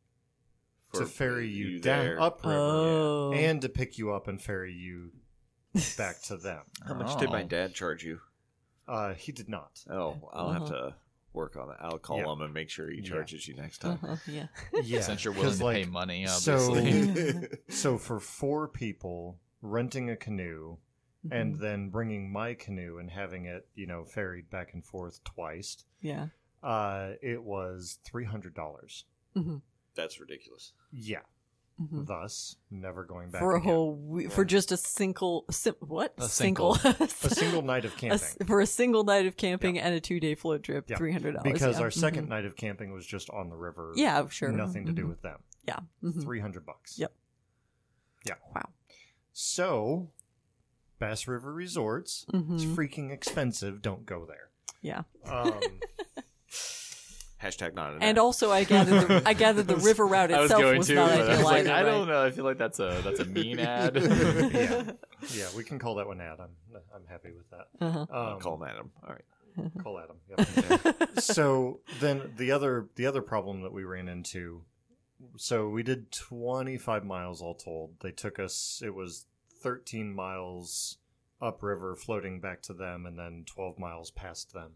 to For ferry you, you down there. upriver Oh. and to pick you up and ferry you back to them. How much did my Oh. dad charge you? Uh, he did not. Oh, I'll have to work on it. I'll call Yeah. him and make sure he Yeah. charges you next time. Uh-huh. Yeah. Yeah, Since you're willing 'cause, to like, pay money, so- obviously. So for four people, renting a canoe and then bringing my canoe and having it, you know, ferried back and forth twice, Yeah. uh, it was three hundred dollars. Mm-hmm. That's ridiculous. Yeah. Mm-hmm. Thus, never going back For a again. whole we- for just a single sim- what A single a single night of A camping. s- for a single night of camping and a two day float trip, Yeah. three hundred dollars. Because yeah. our second Mhm. night of camping was just on the river. Yeah, sure. Nothing to do Mhm. with them. Yeah. Mhm. Three hundred bucks. Yep. Yeah. Wow. So, Bass River Resorts. Mhm. It's freaking expensive. Don't go there. Yeah. Um, Hashtag not an And ad. also, I gathered the, I gathered the river route I was itself going was to, not but I ideal was like, either, I don't right? know. I feel like that's a that's a mean ad. yeah, yeah, we can call that one ad. I'm I'm happy with that. Uh-huh. I'll Um, call him Adam. All right. Call Adam. Yep. So then the other the other problem that we ran into. So we did twenty-five miles all told. They took us. It was thirteen miles upriver, floating back to them, and then twelve miles past them.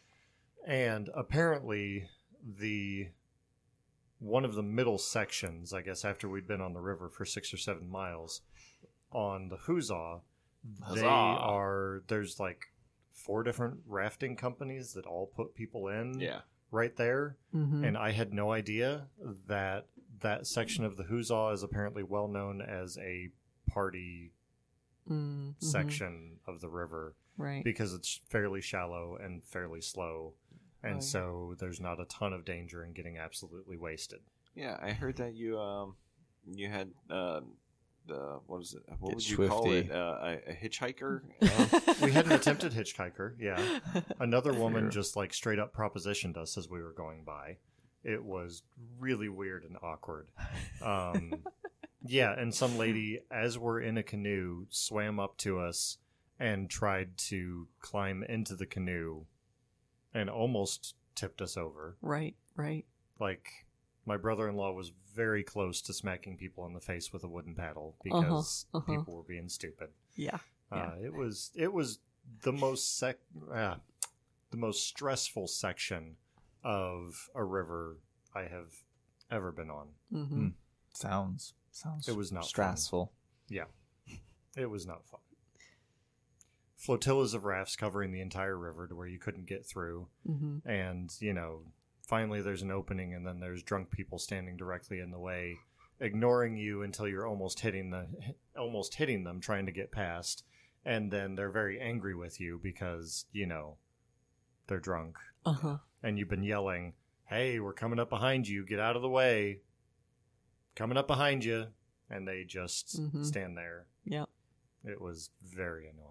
And apparently, the one of the middle sections, I guess, after we'd been on the river for six or seven miles, on the Huzzah, they Huzzah. are there's like four different rafting companies that all put people in Yeah. right there. Mm-hmm. And I had no idea that that section of the Huzzah is apparently well known as a party Mm-hmm. section of the river Right. because it's fairly shallow and fairly slow. And Oh, yeah. so there's not a ton of danger in getting absolutely wasted. Yeah, I heard that you um you had uh, the what is it? What Get would you call swifty. it? Uh, a, a hitchhiker? Uh, We had an attempted hitchhiker, yeah. Another woman Sure. just like straight up propositioned us as we were going by. It was really weird and awkward. Um, yeah, and some lady, as we're in a canoe, swam up to us and tried to climb into the canoe and almost tipped us over. Right. Right. Like, my brother-in-law was very close to smacking people in the face with a wooden paddle because Uh-huh, uh-huh. people were being stupid. Yeah. Uh, it was it was the most sec uh, the most stressful section of a river I have ever been on. Mm-hmm. Mm. Sounds sounds It was not fun. stressful. Yeah, it was not fun. Flotillas of rafts covering the entire river to where you couldn't get through, Mm-hmm. and you know, finally there's an opening, and then there's drunk people standing directly in the way, ignoring you until you're almost hitting the almost hitting them, trying to get past, and then they're very angry with you because you know they're drunk, Uh huh. and you've been yelling, "Hey, we're coming up behind you! Get out of the way! Coming up behind you!" And they just Mhm. stand there. Yeah. It was very annoying.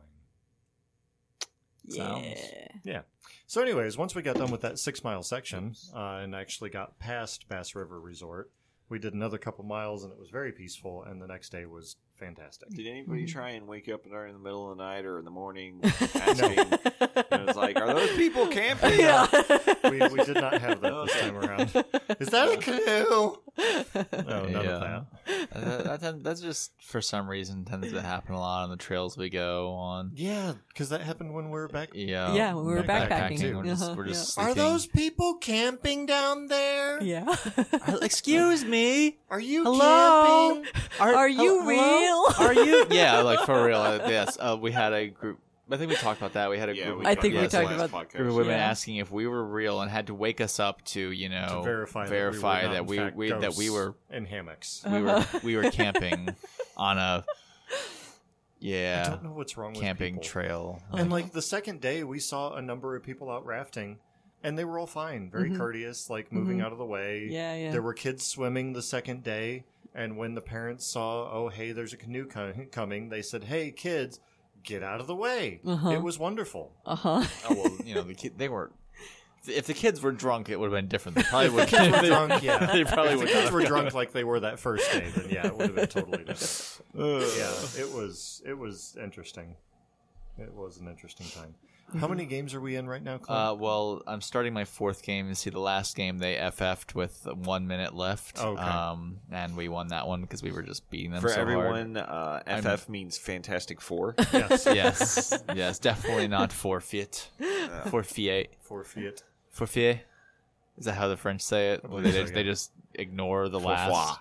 Sounds- Yeah. So, anyways, once we got done with that six mile section uh, and actually got past Bass River Resort, we did another couple miles and it was very peaceful. And the next day was fantastic. did anybody Mhm. try and wake up during the middle of the night or in the morning asking? And it's like, are those people camping? Yeah. We, we did not have that this time around. Is that a canoe? No, none Yeah. of that. Uh, that, that tend- that's just for some reason tends to happen a lot on the trails we go on. Yeah, because that happened when we were back. Yeah, Yeah, when we were backpacking. backpacking. We're just, Uh-huh, we're just yeah. Are sleeping. those people camping down there? Yeah. Excuse me. Are you Hello? camping? Are you hello? real? Are you? Yeah, like for real. Uh, yes, uh, we had a group. I think we talked about that. We had a Yeah, group. we I talked think we about talked this last about- podcast. group of women Yeah. asking if we were real and had to wake us up to, you know, To verify, verify that that we, we, were not, in fact, we that we ghosts were in hammocks. we were we were camping on a I yeah don't know what's wrong with camping people. trail. And like the second day, we saw a number of people out rafting, and they were all fine, very Mhm. courteous, like moving Mhm. out of the way. Yeah, yeah. There were kids swimming the second day, and when the parents saw, oh hey, there's a canoe co- coming, they said, hey kids, get out of the way. Uh-huh. It was wonderful. Uh huh. Oh well, you know the kid, they were. If the kids were drunk, it would have been different. They probably would. Kids were drunk, yeah. They probably if the would. kids not were have drunk like they were that first day, then yeah, it would have been totally different. Yeah, it was it was interesting. It was an interesting time. How many games are we in right now, Clint? Uh, well, I'm starting my fourth game. You see, the last game they F F'd with one minute left. Okay. Um, and we won that one because we were just beating them For so hard. everyone, uh, F F means Fantastic Four. yes, Yes, yes, definitely not forfeit. Forfeit. forfeit. Forfeit. Is that how the French say it? Well, they, so, just, they yeah. just ignore the Forfeit. last.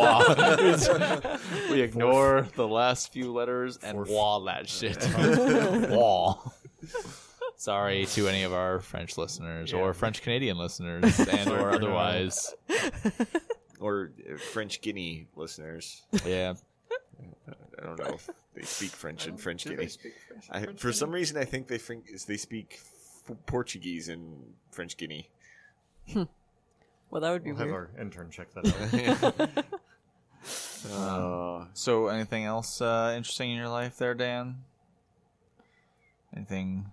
Forfeit. We ignore the last few letters and Forf- wall that shit. Wall. Sorry to any of our French listeners Yeah. or French Canadian listeners and Sorry or for otherwise. Or uh, French Guinea listeners. Yeah. I don't know if they speak French in French Guinea. I, for some reason, I think they think they speak f- Portuguese in French Guinea. Well, that would be We'll have weird. our intern check that out. Uh, So, anything else uh, interesting in your life there, Dan? Anything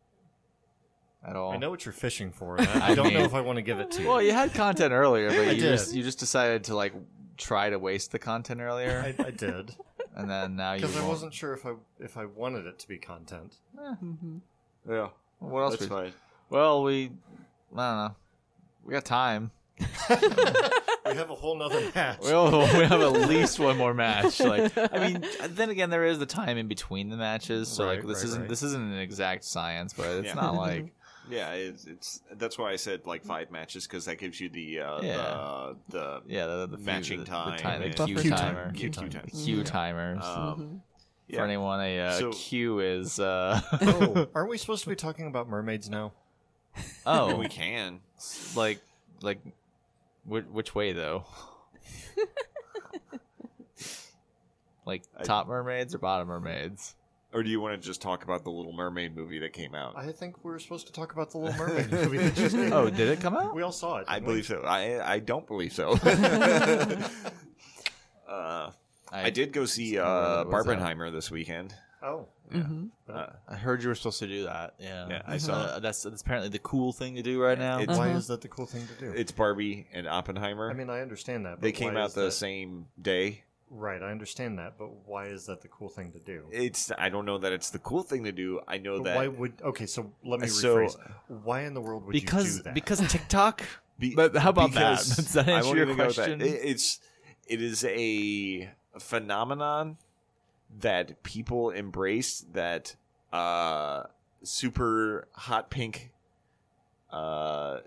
at all? I know what you're fishing for. And I, I I don't know mean- if I want to give it to you. Well, you had content earlier, but I you did. just you just decided to like try to waste the content earlier, I, I did and then now you because I won't. wasn't sure if I if I wanted it to be content. Mm-hmm. yeah. What else? That's we, fine. Well, we, I don't know. We got time. We have a whole nother match. We'll, we have at least one more match. Like, I mean, then again, there is the time in between the matches, so Right, like this right, isn't right. this isn't an exact science, but it's Yeah. not like Yeah, it's, it's that's why I said like five matches because that gives you the uh, Yeah. the the yeah the, the matching the, time the, time, the and- queue Buffer timer, time. Q Q time. time. queue timers. Um, For yeah. anyone, a uh, So- queue is uh, Oh, aren't we supposed to be talking about mermaids now? oh, we can. like like which, which way though? Like I- top mermaids or bottom mermaids? Or do you want to just talk about the Little Mermaid movie that came out? I think we were supposed to talk about the Little Mermaid movie that just came Oh, out. did it come out? We all saw it. I didn't we? believe so. I I don't believe so. uh, I did go see uh, What's that? Barbenheimer this weekend. Oh, Mhm. Uh, I heard you were supposed to do that. Yeah, Yeah, I saw Uh, that's that's apparently the cool thing to do right now. It's- why Uh-huh. is that the cool thing to do? it's Barbie and Oppenheimer. I mean, I understand that. But they came why out is the that- same day. Right, I understand that, but why is that the cool thing to do? It's I don't know that it's the cool thing to do. I know But that why would? Okay, so let me So- rephrase. Why in the world would because you do that? because TikTok. Be- But how about because- that? Does that I answer won't your even go with that. question? It- It's it is a phenomenon that people embrace. That uh, super hot pink uh,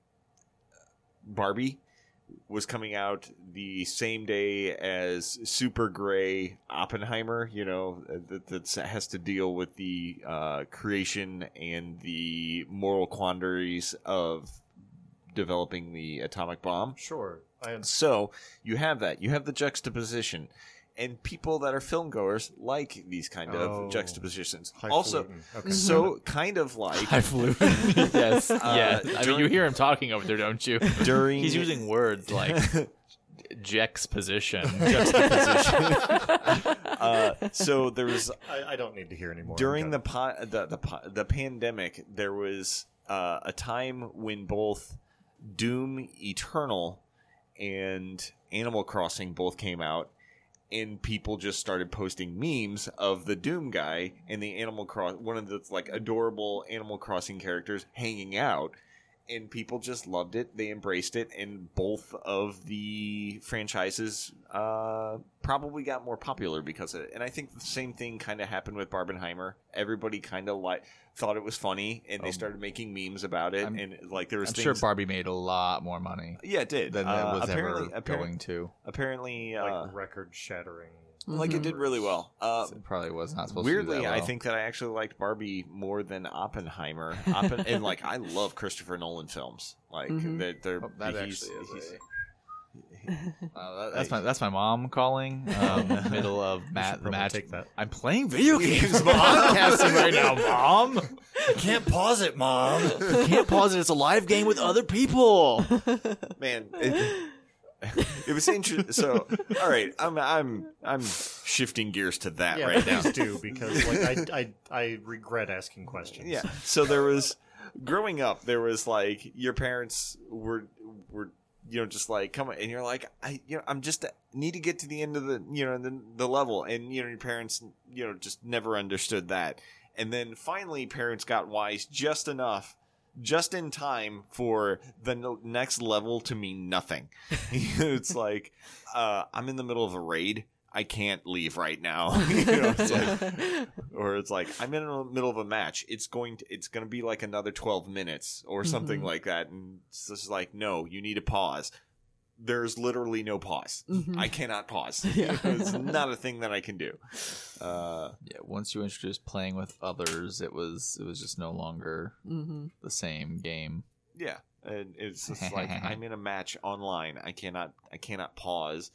Barbie was coming out the same day as super gray Oppenheimer. You know that that's, has to deal with the uh, creation and the moral quandaries of developing the atomic bomb. Sure, I understand. So you have that. You have the juxtaposition. And people that are film goers like these kind of Oh. juxtapositions. Also, Highfalutin. Okay. so kind of like I flew. yes, Uh, yeah. I mean, during- you hear him talking over there, don't you? during He's using words like juxtaposition. juxtaposition. uh, so there was I, I don't need to hear anymore. during I'm the, done. po- the the po- the pandemic, there was uh, a time when both Doom Eternal and Animal Crossing both came out, and people just started posting memes of the Doom guy and the Animal Cross, one of the like adorable Animal Crossing characters hanging out. And people just loved it. They embraced it, and both of the franchises uh, probably got more popular because of it. And I think the same thing kind of happened with Barbenheimer. Everybody kind of like thought it was funny, and they Um, started making memes about it. I'm- and like there was I'm things, sure Barbie made a lot more money yeah, it did. than it Uh, was apparently, ever apparently, going to. apparently, like uh, record-shattering. like it did really well. Uh, It probably was not supposed Weirdly, to do that I well. think that I actually liked Barbie more than Oppenheimer. Oppen- and like, I love Christopher Nolan films. Like Mhm. that, they're Oh, that he's- actually is he's- Uh, that- that's my that's my mom calling. Um, middle of You should mat, the probably match. take that. I'm playing video games. I'm podcasting right now, mom. I can't pause it, Mom. I can't pause it. It's a live game with other people. man. It, it was interesting. So, all right, I'm I'm I'm shifting gears to that yeah, right now. please do, because like I, I I regret asking questions. Yeah. So there was growing up, there was like your parents were were you know just like come on, and you're like I you know I'm just need to get to the end of the you know the the level, and you know your parents you know just never understood that, and then finally parents got wise just enough. Just in time for the no- next level to mean nothing. It's like uh, I'm in the middle of a raid. I can't leave right now. You know, it's like, or it's like I'm in the middle of a match. It's going to it's going to be like another twelve minutes or something Mhm. like that, and it's just like no, you need to pause. There's literally no pause. Mhm. I cannot pause. Yeah. It's not a thing that I can do. Uh, Yeah, once you introduced playing with others, it was it was just no longer Mhm. the same game. yeah, and it's just like I'm in a match online. I cannot I cannot pause.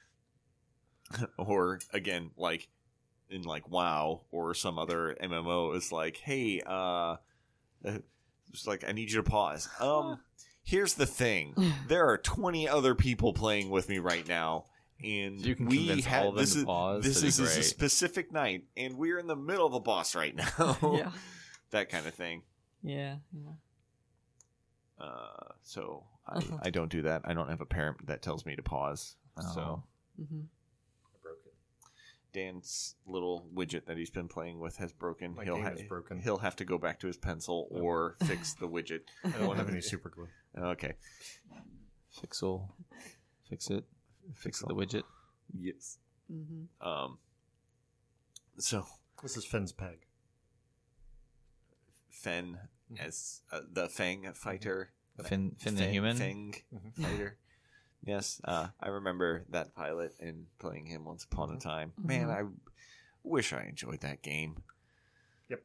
Or again, like in like WoW or some other M M O, it's like, hey, uh, it's like I need you to pause. Um, here's the thing: there are twenty other people playing with me right now, and You can we convince ha- all of them this to is pause, this that'd is be a great. specific night, and we're in the middle of a boss right now. Yeah. That kind of thing. Yeah. Yeah. Uh, so I, Uh-huh. I don't do that. I don't have a parent that tells me to pause. So Oh. Mhm. I broke it. Dan's little widget that he's been playing with has broken, My he'll game ha- is broken. he'll have to go back to his pencil or fix the widget. I don't have any super glue. Okay. Fixel. Fix it. Fix the widget. Yes. Mm-hmm. Um. So This is Finn's peg. Fen as uh, the Fang fighter. Fin, Fin the Fang- human. Fang Mhm. fighter. Yes, uh, I remember that pilot and playing him once upon a time. Man, I wish I enjoyed that game. Yep.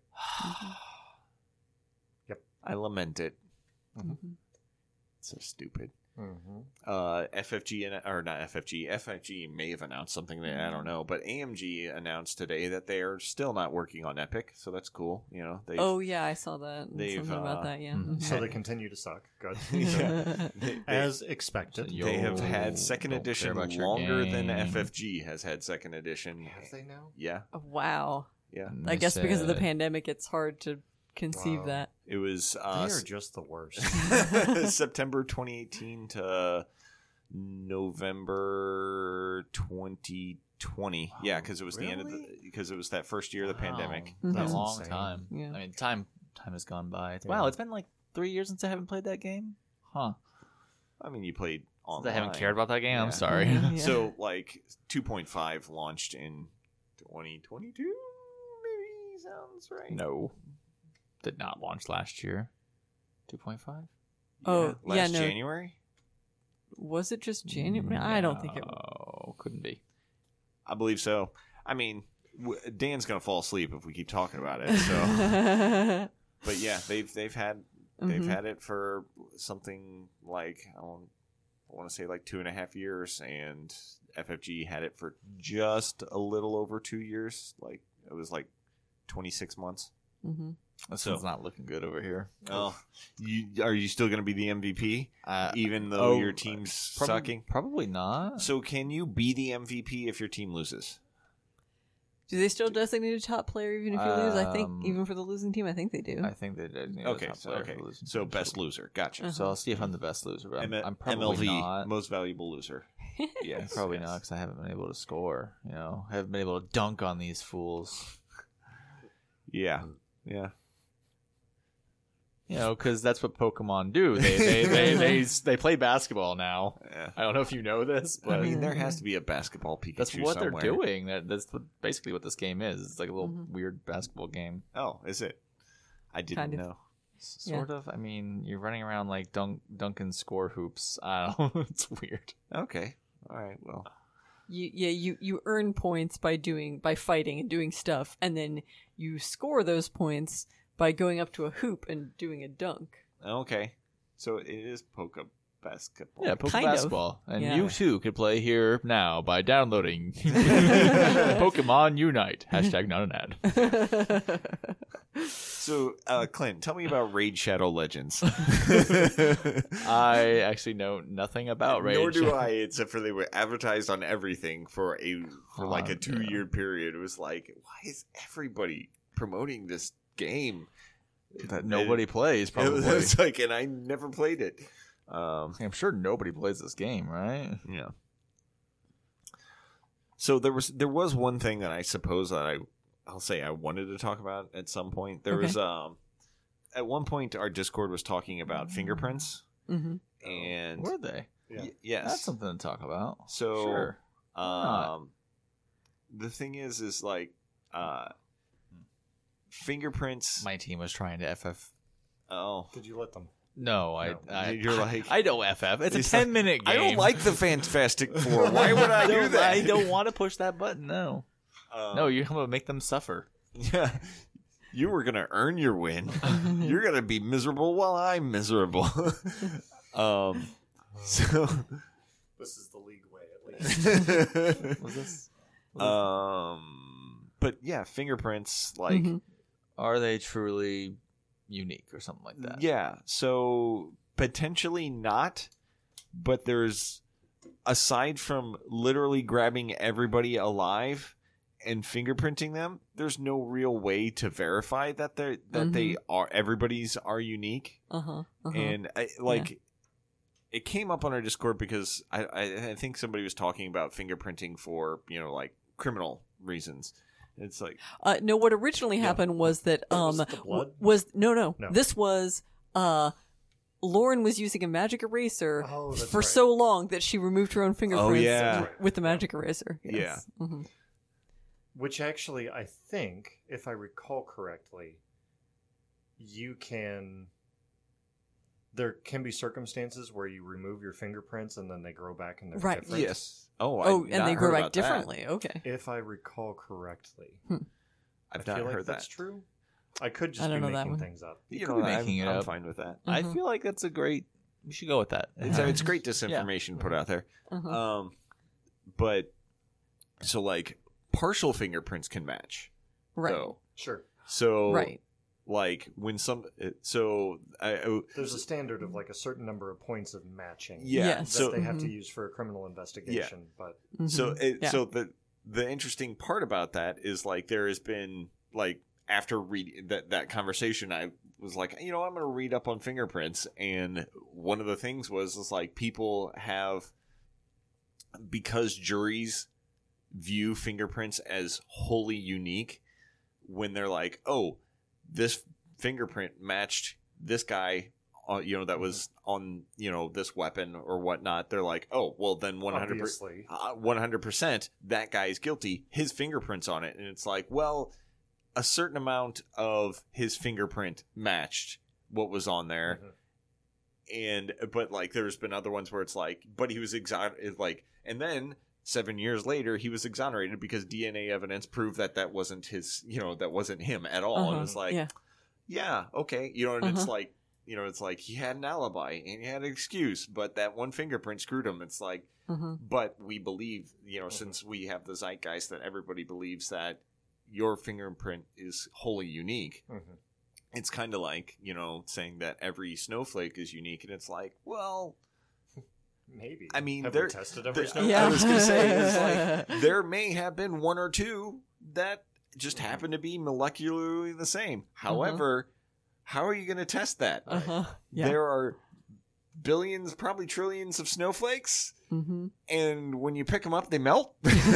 Yep. I lament it. Mm-hmm. It's so stupid. Mm-hmm. Uh, F F G and or not F F G. F F G may have announced something that I don't know, but A M G announced today that they are still not working on Epic, so that's cool. You know, they Oh yeah, I saw that. they've, Something about uh, that. Yeah. mhm. Mhm. So they continue to suck. Good. yeah, they, they- As expected. So you- they have Yo, had second don't care edition about your longer than game. F F G has had second edition. Have they now? Yeah, Wow. yeah. And I they guess because of the said- pandemic, it's hard to conceive Wow. that. It was uh, They are just the worst. September twenty eighteen to November twenty twenty. Yeah, because it was the end of the Really? because it was that first year of the pandemic. Mhm. That's a Mhm. long insane. time. Yeah. I mean, time time has gone by. It's, Yeah. Wow, it's been like three years since I haven't played that game. Huh. I mean, you played Since online. I haven't cared about that game. Yeah. I'm sorry. Mhm. Yeah. So, like, two point five launched in twenty twenty-two, maybe sounds right. No. Did not launch last year. two point five? Oh, last yeah, no. January? Was it just January? I don't think it was. No, couldn't be. I believe so. I mean, w- Dan's gonna fall asleep if we keep talking about it. So, but yeah, they've they've had they've Mhm. had it for something like I want I want to say like two and a half years, and F F G had it for just a little over two years. Like it was like twenty six months. Mhm. This So- one's not looking good over here. Oh, you are you still going to be the M V P Uh, even though oh, your team's prob- sucking? Probably not. So can you be the M V P if your team loses? Do they still designate a top player even if you lose? I think Um, even for the losing team, I think they do. I think they did. you know, Okay, top so, player okay. for losing So team. best loser. Gotcha. Uh-huh. So I'll see if I'm the best loser. But I'm, M- I'm probably M L V, not. most valuable loser. Yes, Probably yes. not because I haven't been able to score. You know, I haven't been able to dunk on these fools. Yeah, yeah. You know, because that's what Pokemon do. They they, they they they play basketball now. yeah. I don't know if you know this, I but mean, there has to be a basketball Pikachu that's what somewhere. they're doing. That that's what, basically what this game is. It's like a little Mhm. weird basketball game. Oh, is it? I didn't Kind of. know. S- Sort of. I mean, you're running around like dunk dunking score hoops. I don't know. It's weird. Okay. All right. Well, You, yeah, you, you earn points by doing by fighting and doing stuff, and then you score those points by going up to a hoop and doing a dunk. okay. So it is Poke basketball. Yeah, Poke Kind of. basketball, and Yeah. you too could play here now by downloading Pokemon Unite. Hashtag not an ad. So, uh, Clint, tell me about Raid Shadow Legends. I actually know nothing about Rage. Nor do I, except for they were advertised on everything for a for like Oh, a two year period. It was like, why is everybody promoting this game That nobody plays, It probably. was like, and I never played it. Um, I'm sure nobody plays this game, right? yeah. So there was there was one thing that I suppose that I I'll say I wanted to talk about at some point. There Okay. was um at one point our Discord was talking about fingerprints hmm and Were they? Yeah. y- yes. That's something to talk about. So Sure. not? um the thing is is like uh fingerprints My team was trying to F F. oh Did you let them? No, I. No. I You're like- I don't F F. It's a It's ten minute game. I don't like the Fantastic Four. Why would I do don't- that? I don't want to push that button. No, Um, no, you're gonna make them suffer. Yeah. You were going to earn your win. You're going to be miserable while I'm miserable. um, so, This is the league way, at least. Was this? um, but yeah, fingerprints, like, Mhm. Are they truly unique or something like that? yeah. So potentially not, but there's, aside from literally grabbing everybody alive and fingerprinting them, there's no real way to verify that they're that they are everybody's are unique. Uh-huh. uh-huh. And I, like it came up on our Discord because I, I I think somebody was talking about fingerprinting for, you know, like criminal reasons. It's like Uh, no, what originally happened was that um Was it the blood? w- was no, no No. this was uh Lauren was using a magic eraser Oh, that's for right. so long that she removed her own fingerprints yeah. with the magic eraser. Yes. Yeah. Mhm. Which actually, I think, if I recall correctly, you can. There can be circumstances where you remove your fingerprints and then they grow back and they're Right. different. yes. Oh, Oh, I've and not they heard grow back about that. differently. Okay. If I recall correctly, I've I not feel like heard that's that. true. I could just I be don't know that making one. things up. You You could know, be making I'm, it I'm up. fine with that. I Mhm. feel like that's a great. We should go with that. It's, it's great disinformation put out there. Uh-huh. Um, but so like partial fingerprints can match. Right. Though. Sure. So Right. like when some so I, I There's a standard of like a certain number of points of matching. yeah Yes. That so they have to Mhm. use for a criminal investigation. But so Mhm. it, Yeah. so the the interesting part about that is like there has been like after reading that that conversation I was like, you know, I'm going to read up on fingerprints, and one of the things was is like people have, because juries view fingerprints as wholly unique, when they're like, oh, this fingerprint matched this guy, uh, you know, that was on, you know, this weapon or whatnot, they're like, oh, well then one hundred percent obviously, uh, one hundred percent that guy is guilty, his fingerprint's on it. And it's like, well, a certain amount of his fingerprint matched what was on there. Mhm. And but like there's been other ones where it's like, but he was exonerated, like, and then seven years later he was exonerated because D N A evidence proved that that wasn't his, you know, that wasn't him at all. And Uh-huh. it was like, Yeah. yeah, okay, you know, and it's Uh-huh. like, you know, it's like he had an alibi and he had an excuse, but that one fingerprint screwed him. It's like, Mhm. but we believe, you know, Mhm. since we have the zeitgeist that everybody believes that your fingerprint is wholly unique, Mhm. it's kind of like, you know, saying that every snowflake is unique. And it's like, well, maybe. I mean, have there- we tested every there- snow? Yeah. I was going to say, it's like, there may have been one or two that just Mhm. happen to be molecularly the same. However, how are you going to test that? Uh-huh. Yeah. There are billions, probably trillions of snowflakes, Mm-hmm. and when you pick them up, they melt.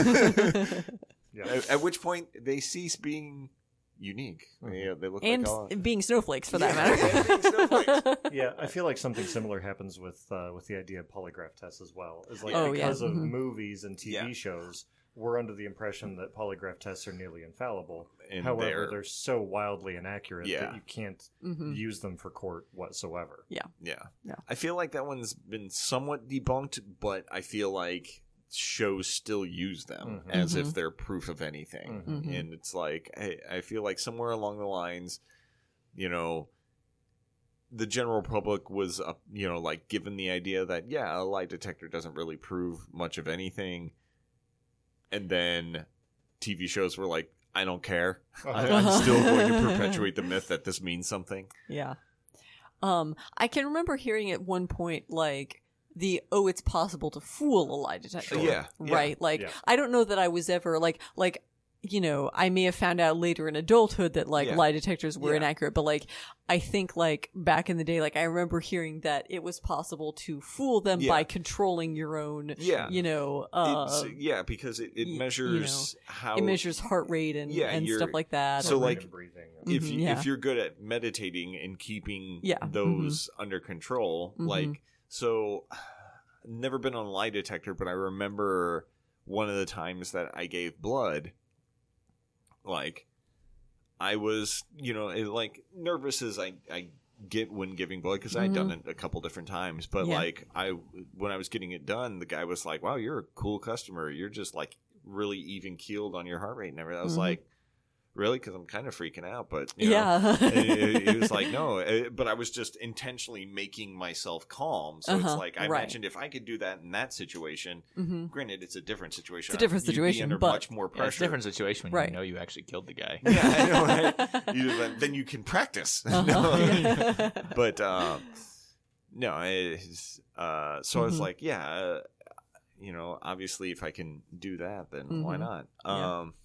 Yeah. at, at which point, they cease being unique. Yeah, they look and like all... s- being snowflakes, for that Yeah, and being matter. snowflakes. Yeah, I feel like something similar happens with uh, with the idea of polygraph tests as well. It's like Oh, yeah. because of Mhm. movies and T V Yeah. shows, we're under the impression that polygraph tests are nearly infallible. And However, they're- they're so wildly inaccurate Yeah. that you can't hmm use them for court whatsoever. Yeah. Yeah. I feel like that one's been somewhat debunked, but I feel like shows still use them Mhm. as Mhm. if they're proof of anything. Mhm. And it's like, I, I feel like somewhere along the lines, you know, the general public was, uh, you know, like given the idea that, yeah, a lie detector doesn't really prove much of anything. And then T V shows were like, I don't care. I, I'm still going to perpetuate the myth that this means something. Yeah. Um, I can remember hearing at one point, like, the, oh, it's possible to fool a lie detector. Yeah, yeah, Right? Like, yeah. I don't know that I was ever, like, like, you know, I may have found out later in adulthood that, like, Yeah. lie detectors were Yeah. inaccurate, but, like, I think, like, back in the day, like, I remember hearing that it was possible to fool them Yeah. by controlling your own, Yeah. you know, uh, It's, yeah, because it, it y- you measures how it measures heart rate and, Yeah, and you're- stuff like that. so, and- like, Random breathing. if Mhm, you, yeah. if you're good at meditating and keeping Yeah, mm-hmm. those under control, Mhm. like so, never been on a lie detector, but I remember one of the times that I gave blood, like I was, you know, it, like nervous as I I get when giving blood because I'd done it a couple different times, but Mm-hmm. Yeah. like I when I was getting it done, the guy was like, "Wow, you're a cool customer. You're just like really even keeled on your heart rate and everything." I was Mhm. like, really? Because I'm kind of freaking out, but you know, yeah. it, it was like no, uh, but I was just intentionally making myself calm. So it's Uh-huh, like I right. mentioned if I could do that in that situation. hmm Granted, it's a different situation. It's a different You'd be situation, under but- much more Yeah, it's a pressure. different situation when Right. you know you actually killed the guy. Yeah, I know, right? You, then, then you can practice. Uh-huh. No. But um, no, it's, uh, so I was Mhm. like, yeah, uh, you know, obviously, if I can do that, then why Mhm. not? Yeah. Um,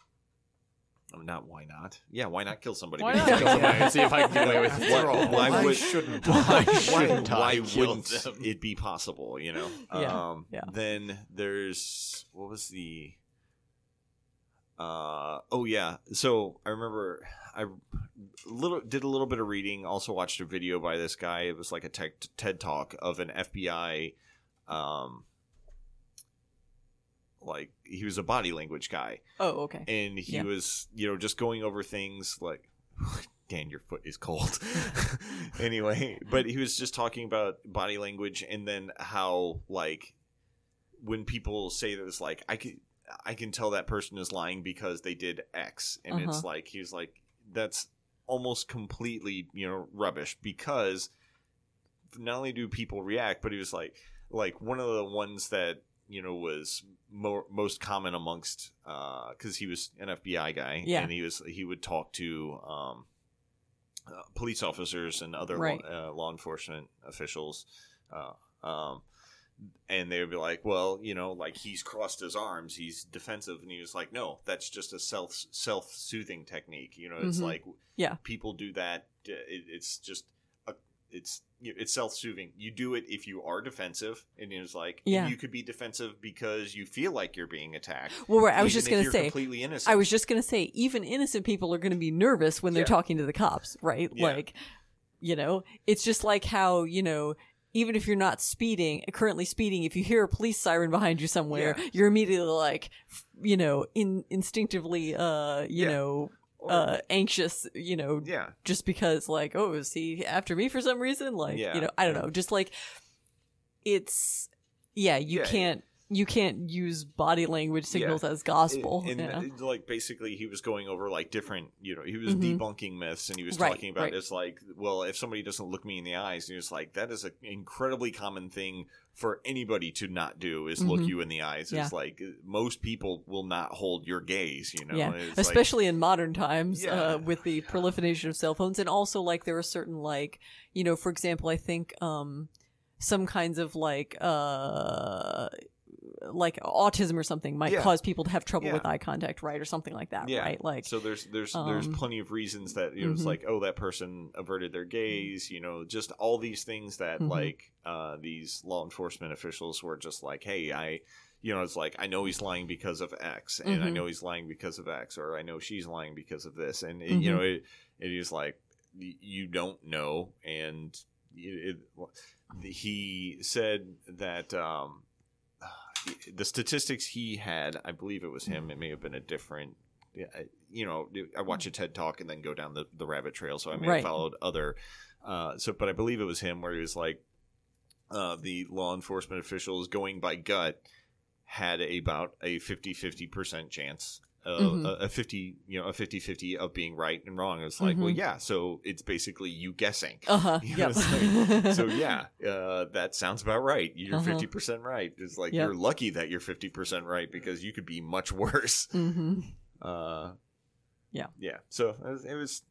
not why not? Yeah, why not kill somebody? Why because not I kill can- somebody and see if I can get away with it? Why, Why why would shouldn't Why why, shouldn't I why kill wouldn't them? it be possible? You know. Yeah, Um, yeah. Then there's what was the Uh, oh yeah. So I remember I little did a little bit of reading. Also watched a video by this guy. It was like a tech, TED talk of an F B I. Um, like he was a body language guy. Oh, okay. And he Yeah. was, you know, just going over things like, Dan, your foot is cold. Anyway, but he was just talking about body language and then how, like, when people say that it's like, I can, I can tell that person is lying because they did X. And Uh-huh. it's like, he was like, that's almost completely, you know, rubbish because not only do people react, but he was like, like one of the ones that, you know, was mo- most common amongst, uh, cause he was an F B I guy Yeah. and he was, he would talk to, um, uh, police officers and other Right. law, uh, law enforcement officials. Uh, um, and they would be like, well, you know, like he's crossed his arms, he's defensive. And he was like, no, that's just a self self soothing technique. You know, it's Mhm. like, Yeah. people do that. It, it's just, a, it's, it's self soothing. You do it if you are defensive. And it's like, Yeah. you could be defensive because you feel like you're being attacked. Well, right, I was even just if going to you're say, completely innocent. I was just going to say, even innocent people are going to be nervous when they're Yeah. talking to the cops, right? Yeah. Like, you know, it's just like how, you know, even if you're not speeding, currently speeding, if you hear a police siren behind you somewhere, Yeah. you're immediately like, you know, in instinctively, uh, you Yeah. know, Or- uh, anxious, you know, yeah. just because like, oh, is he after me for some reason? Like, Yeah. you know, I don't know, just like, it's, yeah, you Yeah. can't, you can't use body language signals as gospel. And, yeah. and, like basically he was going over like different, you know, he was Mhm. debunking myths and he was Right, talking about right. it's like, well, if somebody doesn't look me in the eyes, and he was like, that is an incredibly common thing for anybody to not do is look Mhm. you in the eyes. Yeah. It's like most people will not hold your gaze, you know. Yeah, It's like- especially in modern times, Yeah. uh, with the proliferation of cell phones, and also like there are certain like, you know, for example, I think um, some kinds of like uh, like autism or something might Yeah. cause people to have trouble Yeah. with eye contact, right, or something like that, yeah. right? Like, so there's there's there's um, plenty of reasons that you know it's mhm. like, oh, that person averted their gaze, you know, just all these things that Mhm. like uh these law enforcement officials were just like, hey, I you know, it's like, I know he's lying because of X, and I Mhm. know he's lying because of X, or I know she's lying because of this, and it, Mhm. you know, it it is like y- you don't know, and it, it, he said that um the statistics he had, I believe it was him. It may have been a different, yeah, I- you know, I watch a TED talk and then go down the, the rabbit trail. So I may Right. have followed other, uh, so, but I believe it was him where he was like, uh, the law enforcement officials going by gut had about a fifty-fifty percent chance. Uh, Mhm. a, a fifty, you know, a fifty-fifty of being right and wrong. It's like, well, Mhm. yeah, so it's basically you guessing. uh huh, You know, yep. it's like- so yeah, uh, that sounds about right. You're Uh-huh. fifty percent right. It's like Yep. you're lucky that you're fifty percent right because you could be much worse. hmm Uh, Yeah. yeah. So it was, it was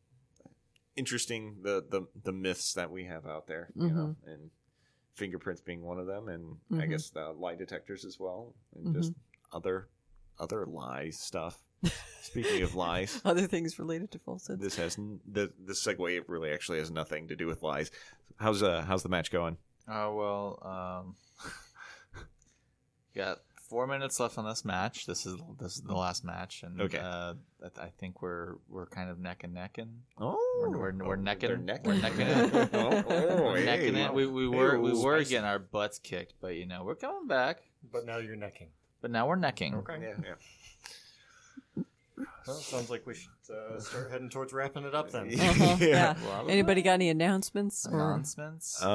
interesting the, the the myths that we have out there, you know, and fingerprints being one of them, and I Mhm. guess the lie detectors as well, and just other other lie stuff. Speaking of lies. Other things related to falsehoods. This has n- the the segue really actually has nothing to do with lies. How's uh how's the match going? Oh well, um, got four minutes left on this match. This is this is the last match, and Okay. uh, I I think we're we're kind of neck and necking. Oh, We're we're, we're necking. They're necking. We're necking it. oh, oh, We're hey, necking it. wow. We we Hey, were we ooh, were spicy. getting our butts kicked, but you know we're coming back. But now you're necking. But now we're necking. Okay. Yeah, yeah. Well, sounds like we should uh, start heading towards wrapping it up then. Uh-huh, Yeah. yeah. Well, Anybody got any announcements? Or... announcements?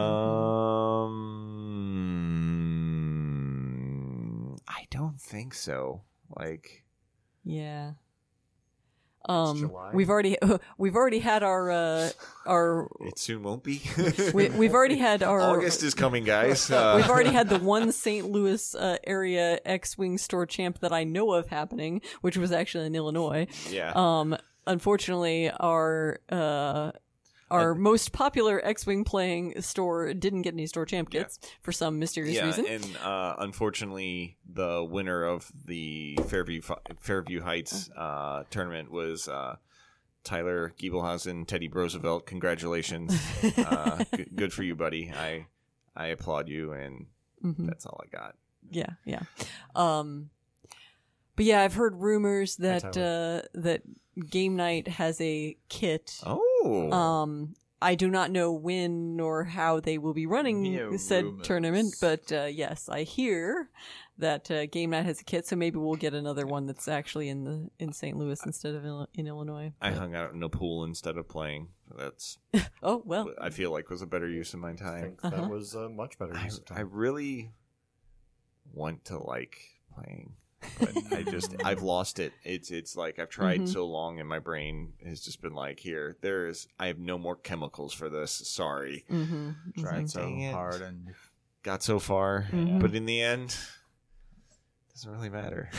Um, I don't think so. Like, Yeah. Um, July. we've already we've already had our uh, our it soon won't be. we, we've already had our August is coming, guys. Uh, we've already had the one Saint Louis uh, area X-wing store champ that I know of happening, which was actually in Illinois. yeah. Um, unfortunately, our uh, our most popular X-wing playing store didn't get any store champ kits for some mysterious yeah, reason. and uh, unfortunately, the winner of the Fairview Fairview Heights uh, tournament was uh, Tyler Giebelhausen, Teddy Roosevelt. Congratulations, uh, g- good for you, buddy. I I applaud you, and Mhm. that's all I got. Yeah, yeah. Um, But yeah, I've heard rumors that Tyler. uh, that Game Night has a kit. Oh. Um, I do not know when nor how they will be running Yeah, said rumors. tournament, but uh, yes, I hear that uh, Game Night has a kit, so maybe we'll get another one that's actually in the in Saint Louis instead of in, in Illinois. I hung out in a pool instead of playing. That's Oh well, I feel like was a better use of my I time. think Uh-huh. that was a much better I, use of I time. really want to like playing, but I just I've lost it. It's it's like I've tried Mhm. so long, and my brain has just been like, here, there's I have no more chemicals for this. Sorry, mm-hmm. Tried so Dang it. hard and got so far, Mhm. but in the end, it doesn't really matter.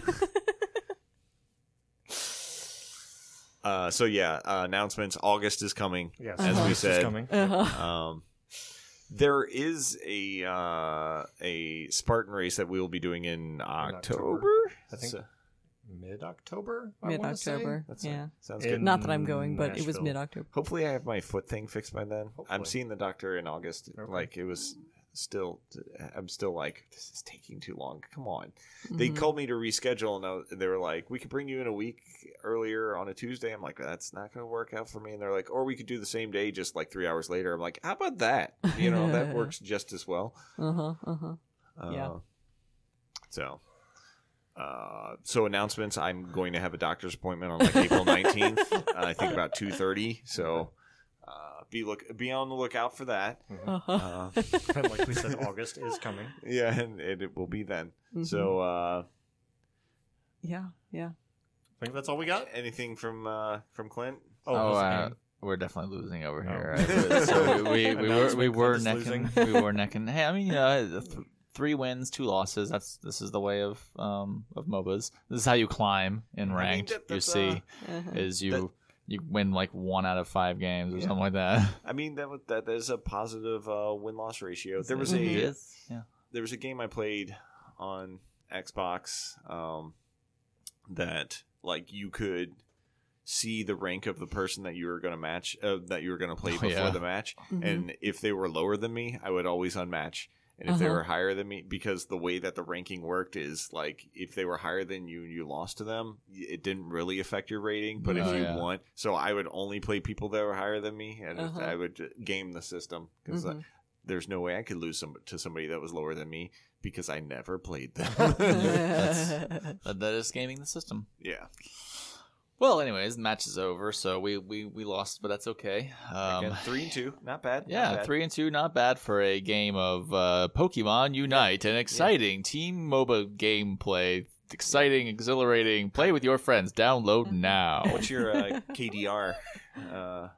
uh, so yeah, uh, announcements. August is coming. Yes, as we August is said. coming. Uh-huh. Um, there is a uh, a Spartan race that we will be doing in October. October. I think So- mid-October. I Mid wanna say? October. that's Yeah. sounds In- good. Not that I'm going, but it was Nashville. mid October. Hopefully, I have my foot thing fixed by then. I'm Hopefully. seeing the doctor in August. Okay. Like it was still, I'm still like, this is taking too long. Come on. They Mhm. called me to reschedule, and I was- they were like, we could bring you in a week earlier on a Tuesday. I'm like, that's not going to work out for me. And they're like, or we could do the same day, just like three hours later. I'm like, how about that? You know, that works just as well. Uh-huh. Uh-huh. Uh, Yeah. So, uh, so announcements. I'm going to have a doctor's appointment on like April nineteenth. uh, I think about two thirty. So, uh, be look be on the lookout for that. Uh-huh. Uh, And like we said, August is coming. yeah, and it, it will be then. Mhm. So, uh, Yeah, yeah. I think that's all we got. anything from uh, from Clint? oh, was it uh, me? we're definitely losing over Oh. here. Right? So we, we, we were we Announcement, were Clint is necking losing. we were necking. Hey, I mean, you know, th- three wins, two losses. That's this is the way of um of MOBAs. This is how you climb in I mean, ranked. that- you that's, see, Uh-huh. is you that- you win like one out of five games or Yeah. something like that. I mean, that was- that is a positive uh, win loss ratio. There was It a is, yeah. there was a game I played on Xbox um, that like you could see the rank of the person that you were going to match uh, that you were going to play Oh, before yeah. the match, Mhm. and if they were lower than me, I would always unmatch. And if they Uh-huh. were higher than me, because the way that the ranking worked is like if they were higher than you and you lost to them, it didn't really affect your rating. But if Oh, you yeah. won, so I would only play people that were higher than me, and Uh-huh. I would game the system because Mhm. there's no way I could lose some, to somebody that was lower than me because I never played them. That, that is gaming the system. yeah. Well, anyways, the match is over, so we we, we lost, but that's okay. Um, Again, three and two, not bad. not yeah, bad. three and two, not bad for a game of uh, Pokemon Unite, an exciting team MOBA gameplay. Exciting, exhilarating. Play with your friends. Download now. What's your uh, K D R uh,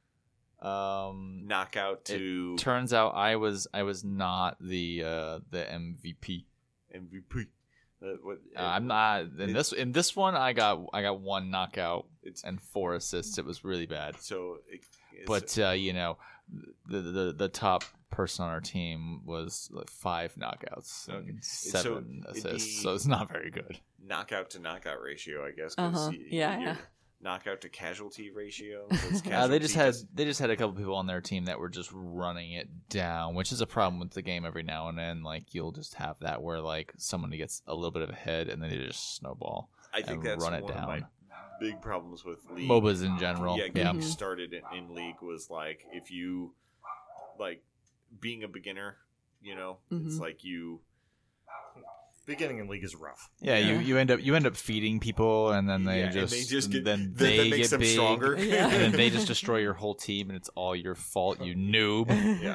Um, knockout to turns out I was I was not the uh, the M V P. M V P? Uh, what, Uh, I'm not in it- this in this one. I got I got one knockout It's and four assists. It was really bad. so. It, it's, But uh, you know, the, the the top person on our team was like five knockouts Okay. and So seven it'd assists, be- so it's not very good. knockout to knockout ratio, I guess. 'cause Uh-huh. y- Yeah, your yeah. Knockout to casualty ratio. so it's Uh, they just casualty had does- they just had a couple people on their team that were just running it down, which is a problem with the game every now and then. Like you'll just have that where like someone gets a little bit of a head and then they just snowball. I think and that's run it one of my down. big problems with League. MOBAs in general. Yeah, Yeah, getting Mhm. started in, in League was like if you like being a beginner, you know, it's Mhm. like you Beginning in League is rough. yeah. You Yeah. you end up you end up feeding people and then they Yeah, and just they just get- then that- they that makes get them big, stronger. Yeah. and then they just destroy your whole team and it's all your fault, you noob.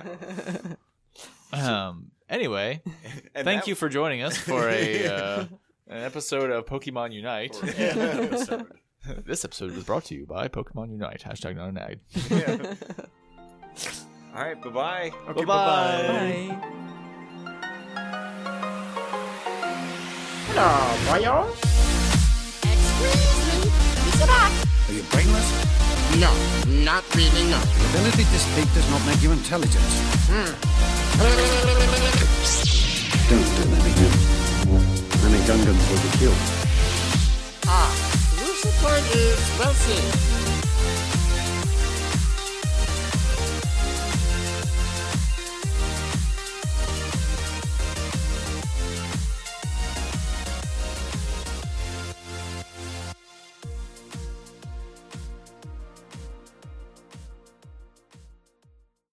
Um. Anyway, And thank that- you for joining us for a uh, an episode of Pokemon Unite. for an episode. This episode was brought to you by Pokemon Unite. Hashtag not an ad. Yeah. All right, bye bye. Okay, Bye-bye. bye-bye. Bye. Hello, boyo. Excuse me, is it back? Are you brainless? No, not really, no. The ability to speak does not make you intelligent. Don't do that again. Many Gungans will be killed. Ah, your support is well seen.